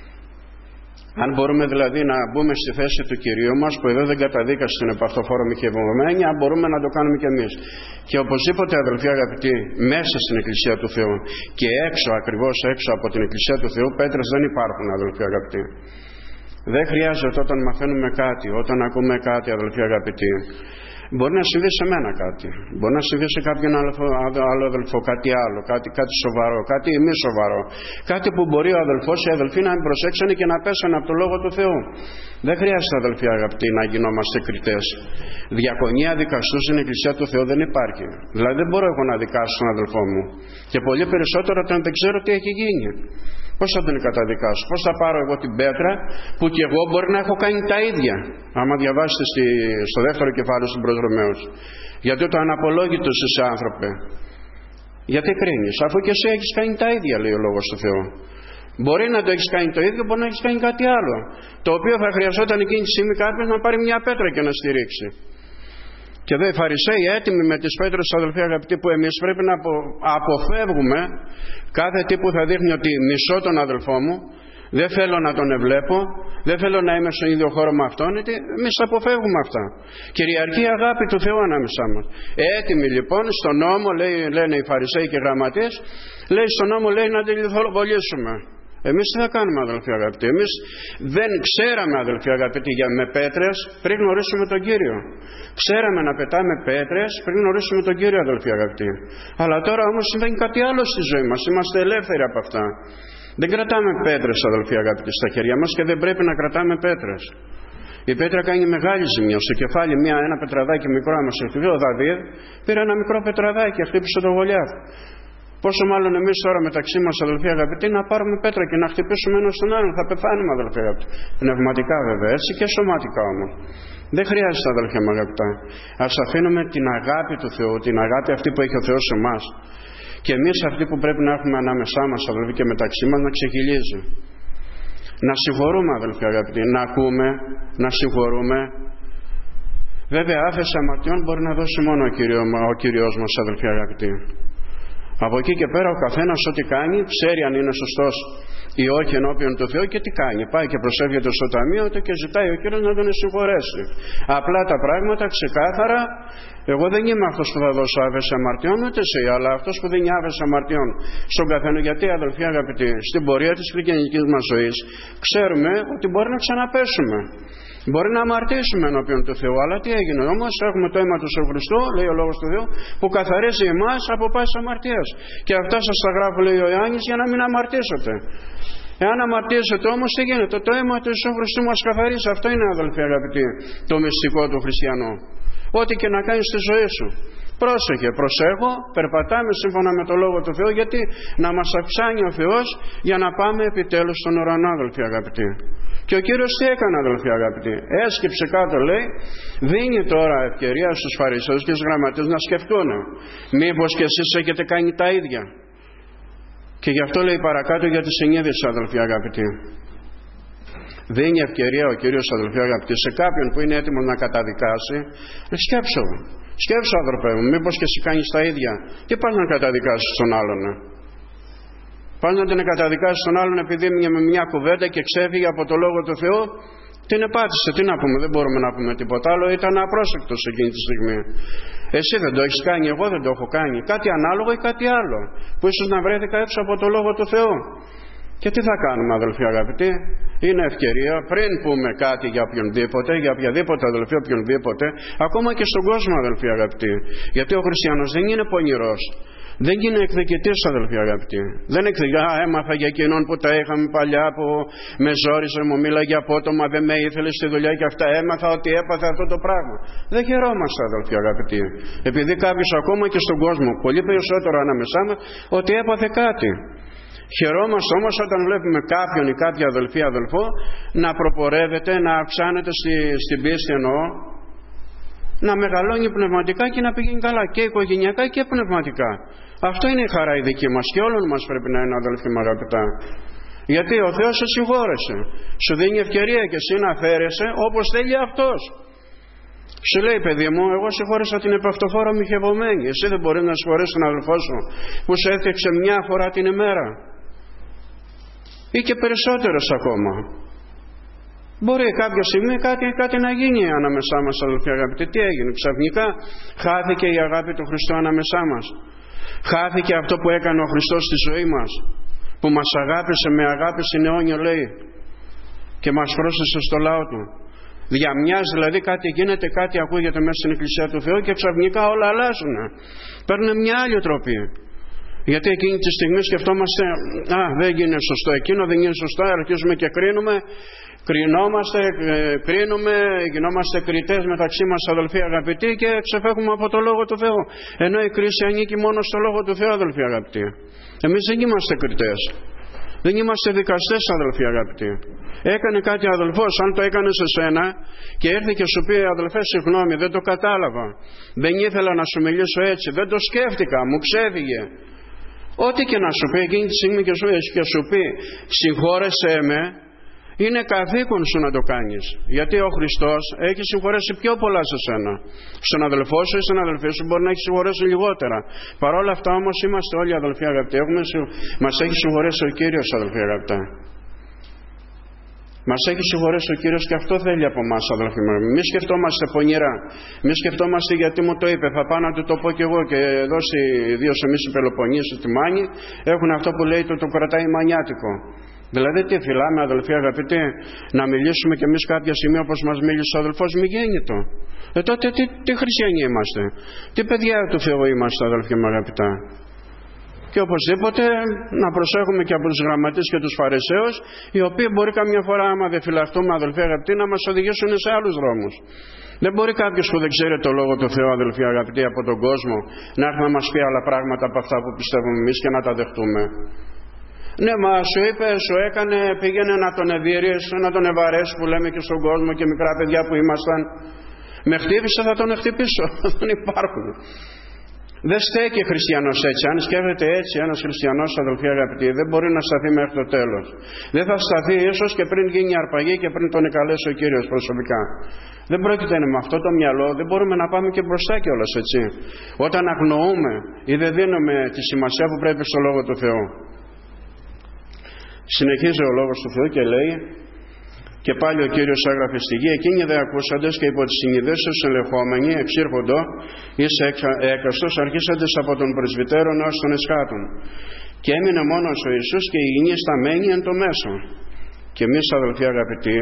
Αν μπορούμε δηλαδή να μπούμε στη θέση του Κυρίου μας, που εδώ δεν καταδίκασε την επαυτοφόρο μοιχευωμένη, αν μπορούμε να το κάνουμε κι εμείς. Και οπωσδήποτε, αδελφοί αγαπητοί, μέσα στην Εκκλησία του Θεού και έξω, ακριβώς έξω από την Εκκλησία του Θεού, πέτρες δεν υπάρχουν, αδελφοί αγαπητοί. Δεν χρειάζεται όταν μαθαίνουμε κάτι, όταν ακούμε κάτι, αδελφοί αγαπητοί, Μπορεί να συμβεί σε μένα κάτι, μπορεί να συμβεί σε κάποιον άλλο, άλλο αδελφό κάτι άλλο, κάτι, κάτι σοβαρό, κάτι μη σοβαρό, κάτι που μπορεί ο αδελφός ή οι αδελφοί να μην προσέξουν και να πέσουν από το Λόγο του Θεού. Δεν χρειάζεται, αδελφοί αγαπητοί, να γινόμαστε κριτές. Διακονία δικαστού στην Εκκλησία του Θεού δεν υπάρχει. Δηλαδή δεν μπορώ εγώ να δικάσω τον αδελφό μου, και πολύ περισσότερο όταν δεν ξέρω τι έχει γίνει. Πώς θα τον καταδικάσω, πώς θα πάρω εγώ την πέτρα που και εγώ μπορεί να έχω κάνει τα ίδια. Άμα διαβάσετε στη, στο δεύτερο κεφάλαιο στην προς Ρωμαίους, γιατί το αναπολόγητος είσαι άνθρωπε, γιατί κρίνεις, αφού και εσύ έχεις κάνει τα ίδια, λέει ο Λόγος του Θεού. Μπορεί να το έχεις κάνει το ίδιο, μπορεί να έχεις κάνει κάτι άλλο, το οποίο θα χρειαζόταν εκείνη τη στιγμή κάποιος να πάρει μια πέτρα και να στηρίξει. Και εδώ οι Φαρισαίοι έτοιμοι με τις πέτρες, αδελφοί αγαπητοί, που εμείς πρέπει να αποφεύγουμε κάθε τι που θα δείχνει ότι μισώ τον αδελφό μου, δεν θέλω να τον ευλέπω, δεν θέλω να είμαι στον ίδιο χώρο με αυτόν, γιατί εμείς αποφεύγουμε αυτά. Κυριαρχεί η αγάπη του Θεού ανάμεσά μας. Έτοιμοι λοιπόν στον νόμο, λέει, λένε οι Φαρισαίοι και οι γραμματείς, λέει στον νόμο, λέει, να τη λιθοβολήσουμε. Εμείς τι θα κάνουμε, αδελφοί αγαπητοί? Εμείς δεν ξέραμε, αδελφοί αγαπητοί, για με πέτρες πριν γνωρίσουμε τον Κύριο. Ξέραμε να πετάμε πέτρες πριν γνωρίσουμε τον Κύριο, αδελφοί αγαπητοί. Αλλά τώρα όμως συμβαίνει κάτι άλλο στη ζωή μας. Είμαστε ελεύθεροι από αυτά. Δεν κρατάμε πέτρες, αδελφοί αγαπητοί, στα χέρια μας, και δεν πρέπει να κρατάμε πέτρες. Η πέτρα κάνει μεγάλη ζημιά. Στο κεφάλι μια, ένα πετραδάκι μικρό, άμα σε χτυπήσει ο Δαβίδ, πήρε ένα μικρό πετραδάκι και χτύπησε τον Γολιάθ. Πόσο μάλλον εμείς τώρα μεταξύ μας, αδελφοί αγαπητοί, να πάρουμε πέτρα και να χτυπήσουμε ένας τον άλλον. Θα πεθάνουμε, αδελφοί αγαπητοί. Πνευματικά βέβαια, έτσι, και σωματικά όμως. Δεν χρειάζεται, αδελφοί μου αγαπητά. Ας αφήνουμε την αγάπη του Θεού, την αγάπη αυτή που έχει ο Θεός σε εμάς, και εμείς αυτή που πρέπει να έχουμε ανάμεσά μας, αδελφοί, και μεταξύ μας, να ξεκυλίζει. Να συγχωρούμε, αδελφοί αγαπητοί, να ακούμε, να συγχωρούμε. Βέβαια, άφεση αμαρτιών μπορεί να δώσει μόνο ο, Κύριο, ο Κύριος μας, αδελφοί αγαπητοί. Από εκεί και πέρα ο καθένας ό,τι κάνει, ξέρει αν είναι σωστός ή όχι ενώπιον του Θεού και τι κάνει. Πάει και προσεύχεται στο ταμείο του και ζητάει ο Κύριος να τον συγχωρέσει. Απλά τα πράγματα ξεκάθαρα. Εγώ δεν είμαι αυτός που θα δώσω άβεση αμαρτιών, ούτε εσύ, αλλά αυτός που δίνει άβεση αμαρτιών στον καθένα. Γιατί, αδελφοί αγαπητοί, στην πορεία της χριστιανικής μας ζωής ξέρουμε ότι μπορεί να ξαναπέσουμε. Μπορεί να αμαρτήσουμε ενώπιον του Θεού, αλλά τι έγινε? Όμως έχουμε το αίμα του Ιησού Χριστού, λέει ο Λόγος του Θεού, που καθαρίζει εμάς από πάσης αμαρτίας. Και αυτά σας τα γράφω, λέει ο Ιωάννης, για να μην αμαρτήσετε. Εάν αμαρτήσετε όμως, τι γίνεται? Το αίμα του Ιησού Χριστού μας καθαρίζει. Αυτό είναι, αδελφοί αγαπητοί, το μυστικό του χριστιανού. Ό,τι και να κάνεις στη ζωή σου. Πρόσεχε, προσέχω, περπατάμε σύμφωνα με το Λόγο του Θεού, γιατί να μας αυξάνει ο Θεός για να πάμε επιτέλους στον ουρανό, αδελφοί αγαπητοί. Και ο Κύριος τι έκανε, αδελφοί αγαπητοί? Έσκυψε κάτω, λέει, δίνει τώρα ευκαιρία στους Φαρισαίους και στους γραμματείς να σκεφτούν. Μήπως και εσείς έχετε κάνει τα ίδια? Και γι' αυτό λέει παρακάτω για τη συνείδηση, αδελφοί αγαπητοί. Δίνει ευκαιρία ο Κύριος, αδελφοί αγαπητοί, σε κάποιον που είναι έτοιμος να καταδικάσει. Σκέψω, σκέψω, αδελφέ μου, μήπως και εσύ κάνεις τα ίδια? Τι πας να καταδικάσεις τον άλλον? Πας να την καταδικάσεις τον άλλον επειδή με μια κουβέντα και ξέφυγε από το Λόγο του Θεού? Την επάτησε, τι να πούμε, δεν μπορούμε να πούμε τίποτα άλλο. Ήταν απρόσεκτος εκείνη τη στιγμή. Εσύ δεν το έχεις κάνει, εγώ δεν το έχω κάνει. Κάτι ανάλογο ή κάτι άλλο, που ίσως να βρέθηκα έξω από το Λόγο του Θεού. Και τι θα κάνουμε, αδελφοί αγαπητοί? Είναι ευκαιρία πριν πούμε κάτι για οποιονδήποτε, για οποιαδήποτε αδελφοί, οποιονδήποτε, ακόμα και στον κόσμο, αδελφοί αγαπητοί. Γιατί ο χριστιανός δεν είναι πονηρός. Δεν είναι εκδικητής, αδελφοί αγαπητοί. Δεν εκδικητής. Α, έμαθα για εκείνον που τα είχαμε παλιά, που με ζόρισε, μου μίλαγε απότομα, δεν με ήθελε στη δουλειά και αυτά. Έμαθα ότι έπαθε αυτό το πράγμα. Δεν χαιρόμαστε, αδελφοί αγαπητοί. Επειδή κάποιος ακόμα και στον κόσμο, πολύ περισσότερο ανάμεσά μας, ότι έπαθε κάτι. Χαιρόμαστε όμως όταν βλέπουμε κάποιον ή κάποια αδελφή αδελφό να προπορεύεται, να αυξάνεται στη, στην πίστη, εννοώ, να μεγαλώνει πνευματικά και να πηγαίνει καλά και οικογενειακά και πνευματικά. Αυτό είναι η χαρά η δική μας και όλων μας πρέπει να είναι, αδελφοί μου αγαπητά. Γιατί ο Θεός σε συγχώρεσε, σου δίνει ευκαιρία και εσύ να φέρεσαι όπως θέλει αυτός. Σου λέει, παιδί μου, εγώ συγχώρεσα την επαυτοφόρα μοιχευωμένη. Εσύ δεν μπορεί να συγχωρέσει τον αδελφό σου που σε έφτιαξε μια φορά την ημέρα ή και περισσότερες ακόμα. Μπορεί κάποια στιγμή κάτι, κάτι να γίνει ανάμεσά μας, αδελφοί αγαπητοί. Τι έγινε? Ξαφνικά χάθηκε η αγάπη του Χριστού ανάμεσά μας. Χάθηκε αυτό που έκανε ο Χριστός στη ζωή μας, που μας αγάπησε με αγάπη συναιώνιο, λέει, και μας πρόσθεσε στο λαό του. Διαμιάζει δηλαδή, κάτι γίνεται, κάτι ακούγεται μέσα στην Εκκλησία του Θεού και ξαφνικά όλα αλλάζουν. Παίρνουν μια άλλη τροπή. Γιατί εκείνη τη στιγμή σκεφτόμαστε, α, δεν είναι σωστό εκείνο, δεν είναι σωστό, αρχίζουμε και κρίνουμε, κρινόμαστε, ε, κρίνουμε, γινόμαστε κριτές μεταξύ μας, αδελφοί αγαπητοί, και ξεφεύγουμε από το Λόγο του Θεού. Ενώ η κρίση ανήκει μόνο στο Λόγο του Θεού, αδελφοί αγαπητοί. Εμείς δεν είμαστε κριτές. Δεν είμαστε δικαστές, αδελφοί αγαπητοί. Έκανε κάτι αδελφός, αν το έκανε σε σένα και έρθει και σου πει, αδελφέ, συγγνώμη, δεν το κατάλαβα, δεν ήθελα να σου μιλήσω έτσι, δεν το σκέφτηκα, μου ξέφυγε. Ό,τι και να σου πει εκείνη τη στιγμή και σου, και σου πει συγχώρεσέ με, είναι καθήκον σου να το κάνεις. Γιατί ο Χριστός έχει συγχωρέσει πιο πολλά σε σένα. Στον αδελφό σου ή στον αδελφή σου μπορεί να έχει συγχωρέσει λιγότερα. Παρ' όλα αυτά όμως είμαστε όλοι αδελφοί αγαπητοί. Έχουμε, μας έχει συγχωρέσει ο Κύριος, αδελφοί αγαπητά. Μας έχει συγχωρέσει ο Κύριος και αυτό θέλει από εμάς, αδελφοί μου. Μη σκεφτόμαστε πονηρά. Μη σκεφτόμαστε γιατί μου το είπε. Θα πάω να του το πω κι εγώ. Και εδώ στη δύο εμείς οι Πελοποννήσοι, τη Μάνη, έχουν αυτό που λέει το, το κρατάει μανιάτικο. Δηλαδή τι φυλάμε, αδελφοί αγαπητοί, να μιλήσουμε κι εμείς κάποια στιγμή όπως μας μίλησε ο αδελφός μη γέννητο. Ε τότε τι, τι χριστιανοί είμαστε, τι παιδιά του Θεού είμαστε, αδελφοί μου αγαπητά. Και οπωσδήποτε να προσέχουμε και από τους γραμματείς και τους φαρισαίους, οι οποίοι μπορεί καμιά φορά, άμα δεν φυλαχτούμε, αδελφοί αγαπητοί, να μας οδηγήσουν σε άλλους δρόμους. Δεν μπορεί κάποιος που δεν ξέρει το Λόγο του Θεού, αδελφοί αγαπητοί, από τον κόσμο, να έρθει να μας πει άλλα πράγματα από αυτά που πιστεύουμε εμείς και να τα δεχτούμε. Ναι, μα σου είπε, σου έκανε, πήγαινε να τον ευηρείς, να τον ευαρέσει που λέμε και στον κόσμο και μικρά παιδιά που ήμασταν. Με χτύπησε, θα τον χτυπήσω. Δεν υπάρχουν. Δεν στέκει χριστιανός έτσι. Αν σκέφτεται έτσι ένας χριστιανός, αδελφοί αγαπητοί, δεν μπορεί να σταθεί μέχρι το τέλος. Δεν θα σταθεί ίσως και πριν γίνει αρπαγή και πριν τον εκαλέσει ο Κύριος προσωπικά. Δεν πρόκειται με αυτό το μυαλό, δεν μπορούμε να πάμε και μπροστά κιόλας, έτσι. Όταν αγνοούμε ή δεν δίνουμε τη σημασία που πρέπει στο Λόγο του Θεού. Συνεχίζει ο Λόγος του Θεού και λέει, και πάλι ο Κύριος έγραφε στη γη, εκείνοι δε ακούσαντες και υπό τις συνειδήσεις ελεγχόμενοι εξήρχοντο εις έκαστος αρχίσαντες από τον πρεσβυτέρων ως των εσχάτων. Και έμεινε μόνος ο Ιησούς και η γη σταμένη εν το μέσο. Και εμείς, αδελφοί αγαπητοί,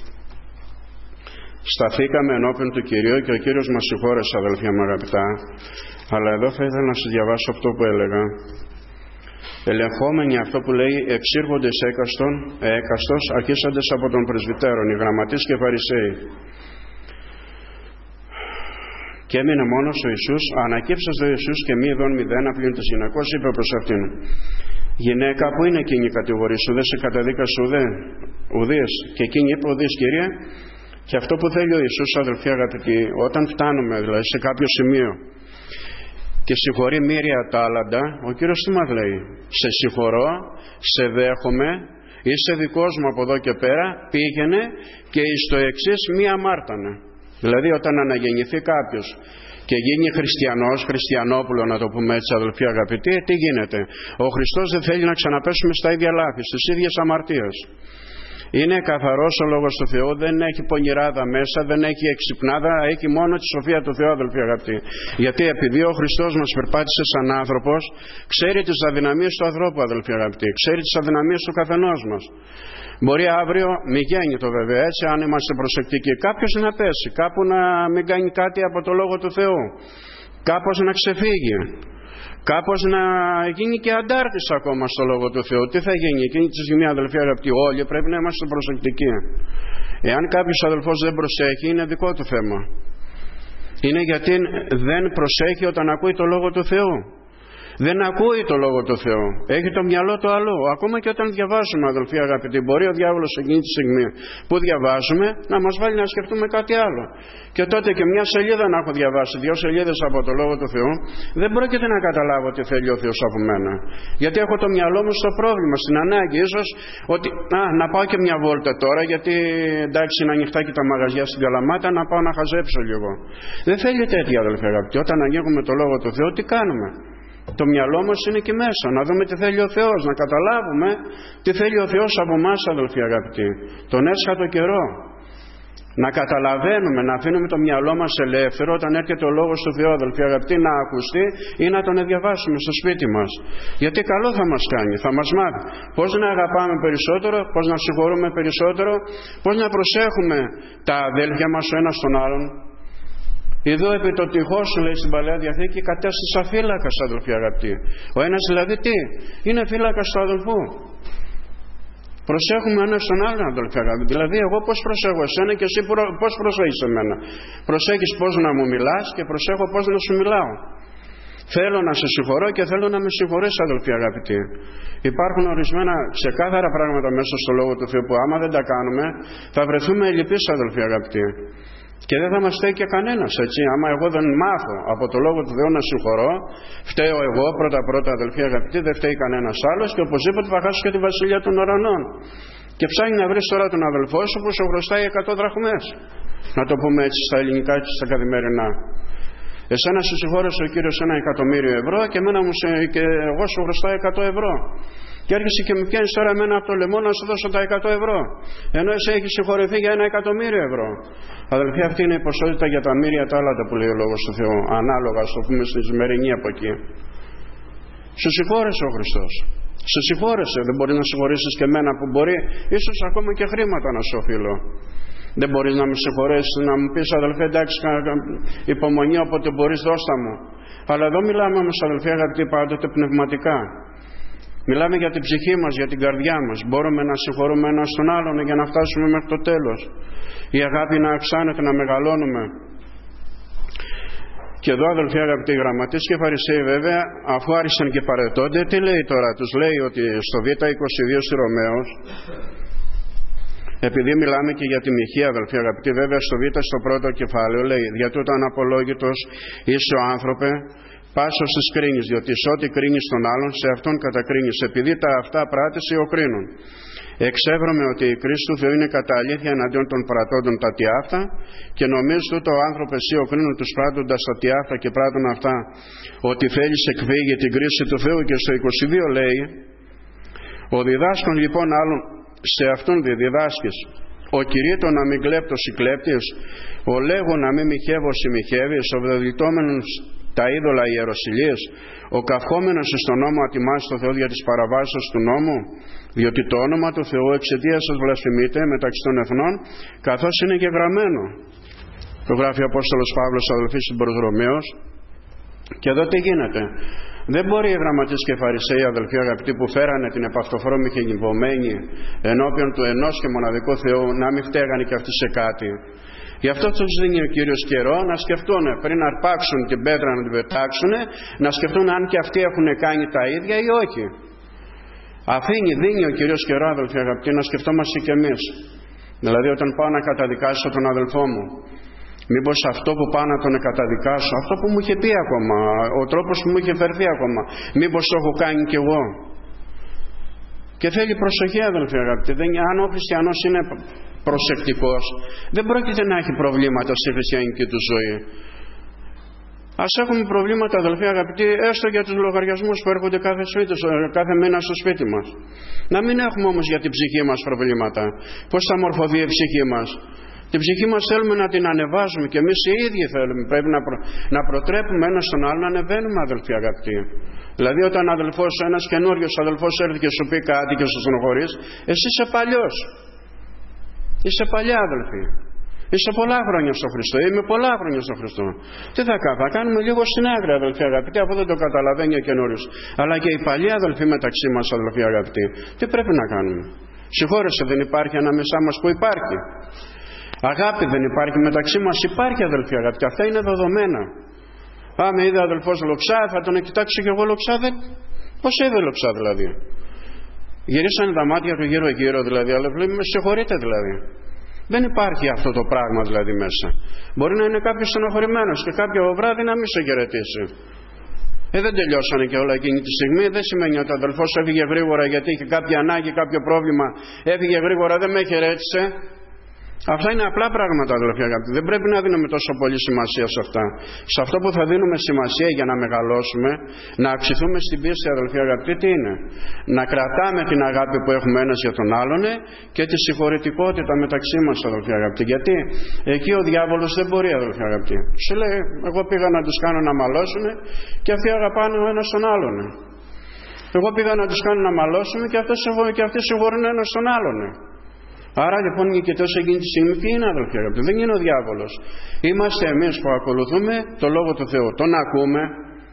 σταθήκαμε ενώπιον του Κυρίου και ο Κύριος μας συγχώρεσε, αδελφοί μου αγαπητά. Αλλά εδώ θα ήθελα να σας διαβάσω αυτό που έλεγα. Ελεγχόμενοι, αυτό που λέει, εξήρχοντες έκαστον, έκαστος, αρχίσαντες από τον πρεσβυτέρων, οι γραμματείς και φαρισαίοι. Και έμεινε μόνος ο Ιησούς, ανακύψας δε ο Ιησούς και μη ειδών μηδένα πλην της γυναικός, είπε προς αυτήν, γυναίκα, πού είναι εκείνη η κατηγορία σου, δεν σε καταδίκασε ουδέ, ουδείς. Και εκείνη είπε, ουδείς, Κύριε. Και αυτό που θέλει ο Ιησούς, αδελφοί αγαπητοί, όταν φτάνουμε δηλαδή σε κάποιο σημείο και συγχωρεί μοίρια τάλαντα, ο Κύριος τι μας λέει? Σε συγχωρώ, σε δέχομαι, είσαι δικός μου από εδώ και πέρα, πήγαινε και εις το εξής μη αμάρτανε. Δηλαδή όταν αναγεννηθεί κάποιος και γίνει χριστιανός, χριστιανόπουλο να το πούμε έτσι, αδελφοί αγαπητοί, τι γίνεται? Ο Χριστός δεν θέλει να ξαναπέσουμε στα ίδια λάθη, στις ίδιες αμαρτίες. Είναι καθαρός ο Λόγος του Θεού, δεν έχει πονηράδα μέσα, δεν έχει εξυπνάδα, έχει μόνο τη σοφία του Θεού, αδελφοί αγαπητοί. Γιατί επειδή ο Χριστός μας περπάτησε σαν άνθρωπος, ξέρει τις αδυναμίες του ανθρώπου, αδελφοί αγαπητοί, ξέρει τις αδυναμίες του καθενός μας. Μπορεί αύριο, μη γέννητο βέβαια έτσι, αν είμαστε προσεκτικοί, κάποιος να πέσει, κάπου να μην κάνει κάτι από το Λόγο του Θεού, κάπως να ξεφύγει. Κάπως να γίνει και αντάρτης ακόμα στο Λόγο του Θεού. Τι θα γίνει εκείνη τη στιγμή, αδελφοί αγαπητοί? Όλοι πρέπει να είμαστε προσεκτικοί. Εάν κάποιος αδελφός δεν προσέχει, είναι δικό του θέμα. Είναι γιατί δεν προσέχει όταν ακούει το Λόγο του Θεού. Δεν ακούει το Λόγο του Θεού. Έχει το μυαλό του αλλού. Ακόμα και όταν διαβάζουμε, αδελφοί αγαπητοί, μπορεί ο διάβολος εκείνη τη στιγμή που διαβάζουμε να μας βάλει να σκεφτούμε κάτι άλλο. Και τότε και μια σελίδα να έχω διαβάσει, δύο σελίδες από το Λόγο του Θεού, δεν πρόκειται να καταλάβω τι θέλει ο Θεός από μένα. Γιατί έχω το μυαλό μου στο πρόβλημα, στην ανάγκη. Ίσως ότι α, να πάω και μια βόλτα τώρα, γιατί εντάξει είναι ανοιχτά και τα μαγαζιά στην Καλαμάτα, να πάω να χαζέψω λίγο. Δεν θέλει τέτοια, αδελφοί αγαπητοί. Όταν ανοίγουμε το Λόγο του Θεού, τι κάνουμε? Το μυαλό μας είναι εκεί μέσα, να δούμε τι θέλει ο Θεός, να καταλάβουμε τι θέλει ο Θεός από εμάς, αδελφοί αγαπητοί, τον έσχατο καιρό. να καταλαβαίνουμε, να αφήνουμε το μυαλό μας ελεύθερο όταν έρχεται ο Λόγος του Θεού, αδελφοί αγαπητοί, να ακουστεί ή να τον διαβάσουμε στο σπίτι μας. Γιατί καλό θα μας κάνει, θα μας μάθει πώς να αγαπάμε περισσότερο, πώς να συγχωρούμε περισσότερο, πώς να προσέχουμε τα αδέλφια μας ο ένας τον άλλον. Εδώ επί το τυχώς, λέει στην Παλαιά Διαθήκη, κατέστησα φύλακας, αδελφοί αγαπητοί. Ο ένας δηλαδή τι? Είναι φύλακας του αδελφού. Προσέχουμε ένας τον άλλον, αδελφοί αγαπητοί. Δηλαδή, εγώ πώς προσέχω εσένα και εσύ πώς προσέχεις εμένα. Προσέχεις πώς να μου μιλάς και προσέχω πώς να σου μιλάω. Θέλω να σε συγχωρώ και θέλω να με συγχωρείς, αδελφοί αγαπητοί. Υπάρχουν ορισμένα ξεκάθαρα πράγματα μέσα στο Λόγο του Θεού που άμα δεν τα κάνουμε θα βρεθούμε ελλειπείς, αδελφοί αγαπητοί. Και δεν θα μας στέκει κανένας, έτσι. Άμα εγώ δεν μάθω από το Λόγο του Θεού να συγχωρώ, φταίω εγώ πρώτα-πρώτα, αδελφοί αγαπητοί, δεν φταίει κανένας άλλος και οπωσδήποτε θα χάσω και τη βασιλεία των ουρανών. Και ψάχνει να βρεις τώρα τον αδελφό σου που σου χρωστάει εκατό δραχμές. Να το πούμε έτσι στα ελληνικά και στα καθημερινά. Εσένα σου συγχώρεσε ο Κύριος ένα εκατομμύριο ευρώ και, εμένα μου σε, και εγώ σου χρωστάω εκατό ευρώ. Και έρχεσαι και μου πιάνεις τώρα εμένα από το λαιμό να σου δώσω τα εκατό ευρώ. Ενώ εσύ έχεις συγχωρεθεί για ένα εκατομμύριο ευρώ. Αδελφοί, αυτή είναι η ποσότητα για τα μοίρια τα άλλα που λέει ο Λόγος του Θεού. Ανάλογα, στο πούμε, στη σημερινή από εκεί. Σου συγχώρεσε ο Χριστός. Σου συγχώρεσε. Δεν μπορεί να συγχωρήσεις και εμένα που μπορεί, ίσως ακόμα και χρήματα να σου οφείλω. Δεν μπορείς να με συγχωρέσεις, να μου πεις, αδελφέ, εντάξει, υπομονή όποτε μπορείς, δώστα μου. Αλλά εδώ μιλάμε όμως, αδελφοί αγαπητοί, πάντοτε πνευματικά. Μιλάμε για την ψυχή μας, για την καρδιά μας. Μπορούμε να συγχωρούμε ένα στον άλλον για να φτάσουμε μέχρι το τέλος. Η αγάπη να αυξάνεται, να μεγαλώνουμε. Και εδώ, αδελφοί αγαπητοί, οι γραμματείς και οι Φαρισαίοι βέβαια, αφού άρχισαν και παρετώνται, τι λέει τώρα? Τους λέει ότι στο Β είκοσι δύο στη Ρωμαίος, επειδή μιλάμε και για τη μοιχεία, αδελφοί αγαπητοί, βέβαια στο Β στο πρώτο κεφάλαιο λέει, για τούτο αναπολόγητος είσαι ο άνθρωπε, πάσος της κρίνης, διότι σε ό,τι κρίνεις τον άλλον, σε αυτόν κατακρίνεις, επειδή τα αυτά πράττεις ή οκρίνουν. Εξεύρωμε ότι η κρίση του Θεού είναι κατά αλήθεια εναντίον των πρατώντων τα τιάφτα και νομίζεις τούτο ο άνθρωπο εσύ οκρίνουν τους πράττοντας τα τιάφτα και πράττουν αυτά ότι θέλεις εκφύγει την κρίση του Θεού. Και στο είκοσι δύο λέει, ο διδάσκων λοιπόν άλλων σε αυτόν διδάσκεις, ο κηρύττων να μην κλέπτος ή κλέπτης, ο λέγω να μην μοιχεύος ή μοιχεύεις, ο βδελτόμενος τα είδωλα ιεροσυλίες, ο καυχόμενος στον νόμο ατιμάς το Θεό για τις παραβάσεις του νόμου, διότι το όνομα του Θεού εξαιτίας σας βλασφημείται μεταξύ των εθνών, καθώς είναι και γραμμένο. Το γράφει ο Απόστολος Παύλος, αδελφοί, στην προς Ρωμαίους. Και εδώ τι γίνεται? Δεν μπορεί οι γραμματείς και οι Φαρισαίοι, αδελφοί αγαπητοί, που φέρανε την επαυτοφρόμη και νηπωμένη ενώπιον του ενός και μοναδικού Θεού, να μην φταίγανε και αυτοί σε κάτι. Γι' αυτό τους δίνει ο Κύριος καιρό να σκεφτούν πριν να αρπάξουν την πέτρα να την πετάξουν, να σκεφτούν αν και αυτοί έχουν κάνει τα ίδια ή όχι. Αφήνει, δίνει ο Κύριος καιρό, αδελφοί αγαπητοί, να σκεφτόμαστε κι εμείς. Δηλαδή όταν πάω να καταδικάσω τον αδελφό μου, μήπως αυτό που πάω να τον καταδικάσω, αυτό που μου είχε πει ακόμα, ο τρόπος που μου είχε φερθεί ακόμα, μήπως το έχω κάνει κι εγώ? Και θέλει προσοχή, αδελφοί αγαπητοί. Δεν, αν ο χριστιανός είναι προσεκτικός, δεν πρόκειται να έχει προβλήματα στη χριστιανική του ζωή. Ας έχουμε προβλήματα, αδελφοί αγαπητοί, έστω για τους λογαριασμούς που έρχονται κάθε, σπίτι, κάθε μήνα στο σπίτι μας. Να μην έχουμε όμως για την ψυχή μας προβλήματα. Πώς θα μορφωθεί η ψυχή μας? Την ψυχή μας θέλουμε να την ανεβάζουμε και εμείς οι ίδιοι θέλουμε. Πρέπει να, προ... να προτρέπουμε ένας στον άλλο να ανεβαίνουμε, αδελφοί αγαπητοί. Δηλαδή όταν αδελφός, ένας καινούριος αδελφός έρθει και σου πει κάτι και σου στενοχωρείς, εσύ είσαι παλιός. Είσαι παλιά, αδελφοί. Είσαι πολλά χρόνια στο Χριστό. Είμαι πολλά χρόνια στο Χριστό. Τι θα κάνουμε? Θα κάνουμε λίγο στην άκρη, αδελφοί αγαπητοί, αφού δεν το καταλαβαίνει ο καινούριος. Αλλά και οι παλιοί αδελφοί μεταξύ μας, αδελφοί αγαπητοί, τι πρέπει να κάνουμε? Συγχώρεσε δεν υπάρχει ανάμεσά μας που υπάρχει? Αγάπη δεν υπάρχει μεταξύ μας? Υπάρχει, αδελφοί αγαπητοί. Αυτά είναι δεδομένα. Πάμε, είδε αδελφός λοξά, θα τον κοιτάξω κι εγώ λοξά. Δεν... Πώς είδε λοξά δηλαδή? Γυρίσανε τα μάτια του γύρω-γύρω δηλαδή, αλλά βλέπει με συγχωρείτε δηλαδή. Δεν υπάρχει αυτό το πράγμα δηλαδή μέσα. Μπορεί να είναι κάποιος στενοχωρημένος και κάποιο βράδυ να μην σε χαιρετήσει. Ε, δεν τελειώσανε και όλα εκείνη τη στιγμή. Δεν σημαίνει ότι ο αδελφός έφυγε γρήγορα γιατί είχε κάποια ανάγκη, κάποιο πρόβλημα. Έφυγε γρήγορα, δεν με χαιρέτησε. Αυτά είναι απλά πράγματα, αδελφοί αγαπητοί. Δεν πρέπει να δίνουμε τόσο πολύ σημασία σε αυτά. Σε αυτό που θα δίνουμε σημασία για να μεγαλώσουμε, να αυξηθούμε στην πίστη, αδελφοί αγαπητοί, τι είναι? Να κρατάμε την αγάπη που έχουμε ένας για τον άλλον και τη συγχωρητικότητα μεταξύ μας, αδελφοί αγαπητοί. Γιατί εκεί ο διάβολος δεν μπορεί, αδελφοί αγαπητοί. Σου λέει, εγώ πήγα να τους κάνω να μαλώσουν και αυτοί αγαπάνε ο ένας τον άλλον. Εγώ πήγα να τους κάνω να μαλώσουν και αυτοί συγχωρούν ένας τον άλλον. Άρα λοιπόν οι νικητές εκείνη τη στιγμή ποιοι είναι, αδελφοί αγαπητοί? Δεν είναι ο διάβολος. Είμαστε εμείς που ακολουθούμε το Λόγο του Θεού. Τον ακούμε,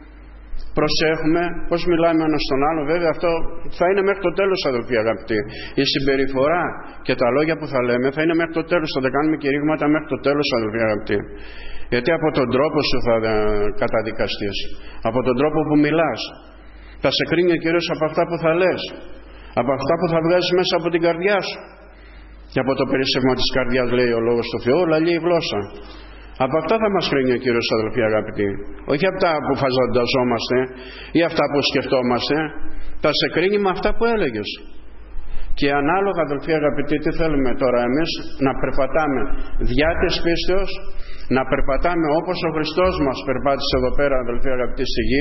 προσέχουμε πώς μιλάμε ένας στον άλλο. Βέβαια αυτό θα είναι μέχρι το τέλος, αδελφοί αγαπητοί. Η συμπεριφορά και τα λόγια που θα λέμε θα είναι μέχρι το τέλος. Θα τα κάνουμε κηρύγματα μέχρι το τέλος, αδελφοί αγαπητοί. Γιατί από τον τρόπο σου θα καταδικαστείς. Από τον τρόπο που μιλάς. Θα σε κρίνει ο Κύριος από αυτά που θα λες. Από αυτά που θα βγάζεις μέσα από την καρδιά σου. Και από το περίσσευμα της καρδιάς, λέει ο Λόγος του Θεού, λαλεί η γλώσσα. Από αυτά θα μας κρίνει ο Κύριος, αδελφοί αγαπητοί. Όχι από αυτά που φανταζόμαστε ή αυτά που σκεφτόμαστε. Θα σε κρίνει με αυτά που έλεγες. Και ανάλογα, αδελφοί αγαπητοί, τι θέλουμε τώρα εμείς? Να περπατάμε διά της πίστεως, να περπατάμε όπως ο Χριστός μας περπάτησε εδώ πέρα, αδελφοί αγαπητοί, στη γη.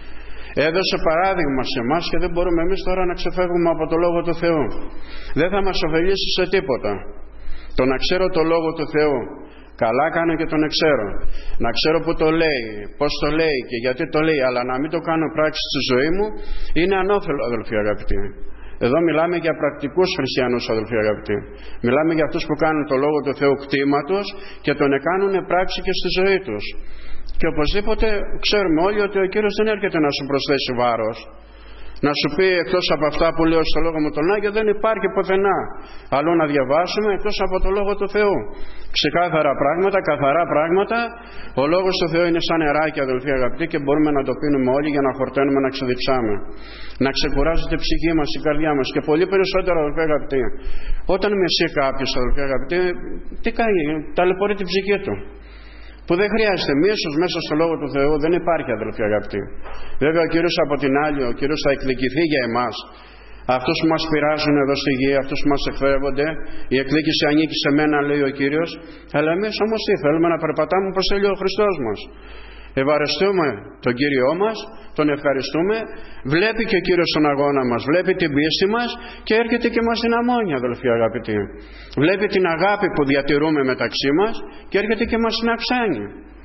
Έδωσε παράδειγμα σε εμάς και δεν μπορούμε εμείς τώρα να ξεφεύγουμε από το Λόγο του Θεού. Δεν θα μας ωφελήσει σε τίποτα το να ξέρω το Λόγο του Θεού. Καλά κάνω και τον εξέρω. Να ξέρω που το λέει, πώς το λέει και γιατί το λέει, αλλά να μην το κάνω πράξη στη ζωή μου, είναι ανώφελο, αδελφοί αγαπητοί. Εδώ μιλάμε για πρακτικούς χριστιανούς, αδελφοί αγαπητοί. Μιλάμε για αυτούς που κάνουν το Λόγο του Θεού κτήματος και τον εκάνουν πράξη και στη ζωή τους. Και οπωσδήποτε ξέρουμε όλοι ότι ο Κύριος δεν έρχεται να σου προσθέσει βάρος. Να σου πει εκτός από αυτά που λέω στο Λόγο μου τον Άγιο δεν υπάρχει πουθενά αλλού να διαβάσουμε εκτός από το Λόγο του Θεού. Ξεκάθαρα πράγματα, καθαρά πράγματα. Ο Λόγος του Θεού είναι σαν νεράκι, αδελφοί αγαπητοί, και μπορούμε να το πίνουμε όλοι για να χορταίνουμε, να ξεδιψάμε. Να ξεκουράζεται η ψυχή μας, η καρδιά μας. Και πολύ περισσότερο, αδελφοί αγαπητοί, όταν μεσεί κάποιος, αδελφοί αγαπητοί, τι κάνει? Ταλαιπωρεί την ψυχή του. Που δεν χρειάζεται μίσος μέσα στο Λόγο του Θεού, δεν υπάρχει, αδελφοί αγαπητοί. Βέβαια ο Κύριος από την άλλη, ο Κύριος θα εκδικηθεί για εμάς. Αυτούς που μας πειράζουν εδώ στη γη, αυτούς που μας εχθρεύονται, η εκδίκηση ανήκει σε μένα, λέει ο Κύριος. Αλλά εμείς όμως τι θέλουμε? Να περπατάμε όπως θέλει ο Χριστός μας. Ευαρεστούμε τον Κύριό μας, τον ευχαριστούμε, βλέπει και ο Κύριος τον αγώνα μας, βλέπει την πίστη μας και έρχεται και μας δυναμώνει, αδελφοί αγαπητοί. Βλέπει την αγάπη που διατηρούμε μεταξύ μας και έρχεται και μας συναυξάνει.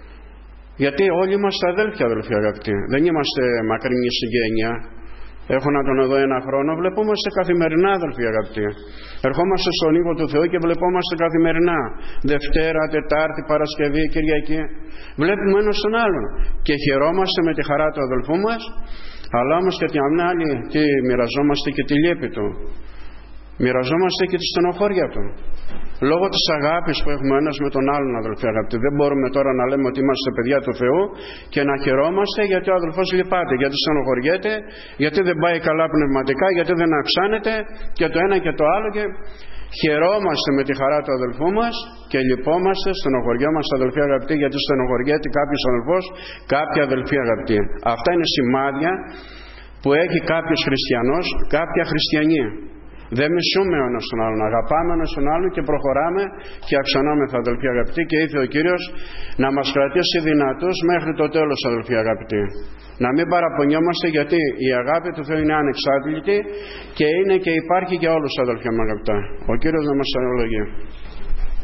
Γιατί όλοι είμαστε αδέλφια, αδελφοί αγαπητοί. Δεν είμαστε μακρινή συγγένεια. Έχω να τον εδώ ένα χρόνο, βλεπόμαστε καθημερινά, αδελφοί αγαπητοί. Ερχόμαστε στον οίκο του Θεού και βλεπόμαστε καθημερινά. Δευτέρα, Τετάρτη, Παρασκευή, Κυριακή. Βλέπουμε ένας τον άλλον και χαιρόμαστε με τη χαρά του αδελφού μας, αλλά όμως και την άλλη τι μοιραζόμαστε? Και τη λύπη του. Μοιραζόμαστε και τη στενοχώρια του. Λόγω της αγάπης που έχουμε ένας με τον άλλον, αδελφοί αγαπητοί. Δεν μπορούμε τώρα να λέμε ότι είμαστε παιδιά του Θεού και να χαιρόμαστε γιατί ο αδελφός λυπάται, γιατί στενοχωριέται, γιατί δεν πάει καλά πνευματικά, γιατί δεν αυξάνεται και το ένα και το άλλο. Και χαιρόμαστε με τη χαρά του αδελφού μας και λυπόμαστε, στενοχωριόμαστε, αδελφοί αγαπητοί, γιατί στενοχωριέται κάποιος αδελφός, κάποια αδελφοί αγαπητοί. Αυτά είναι σημάδια που έχει κάποιος χριστιανός, κάποια χριστιανή. Δεν μισούμε ο ένας τον άλλον, αγαπάμε ο ένας τον άλλον και προχωράμε και αυξανόμεθα, αδελφοί αγαπητοί, και ήρθε ο Κύριος να μας κρατήσει δυνατούς μέχρι το τέλος, αδελφοί αγαπητοί. Να μην παραπονιόμαστε, γιατί η αγάπη του Θεού είναι ανεξάρτητη και είναι και υπάρχει για όλους, αδελφοί μου αγαπητά. Ο Κύριος να μας αναλογεί.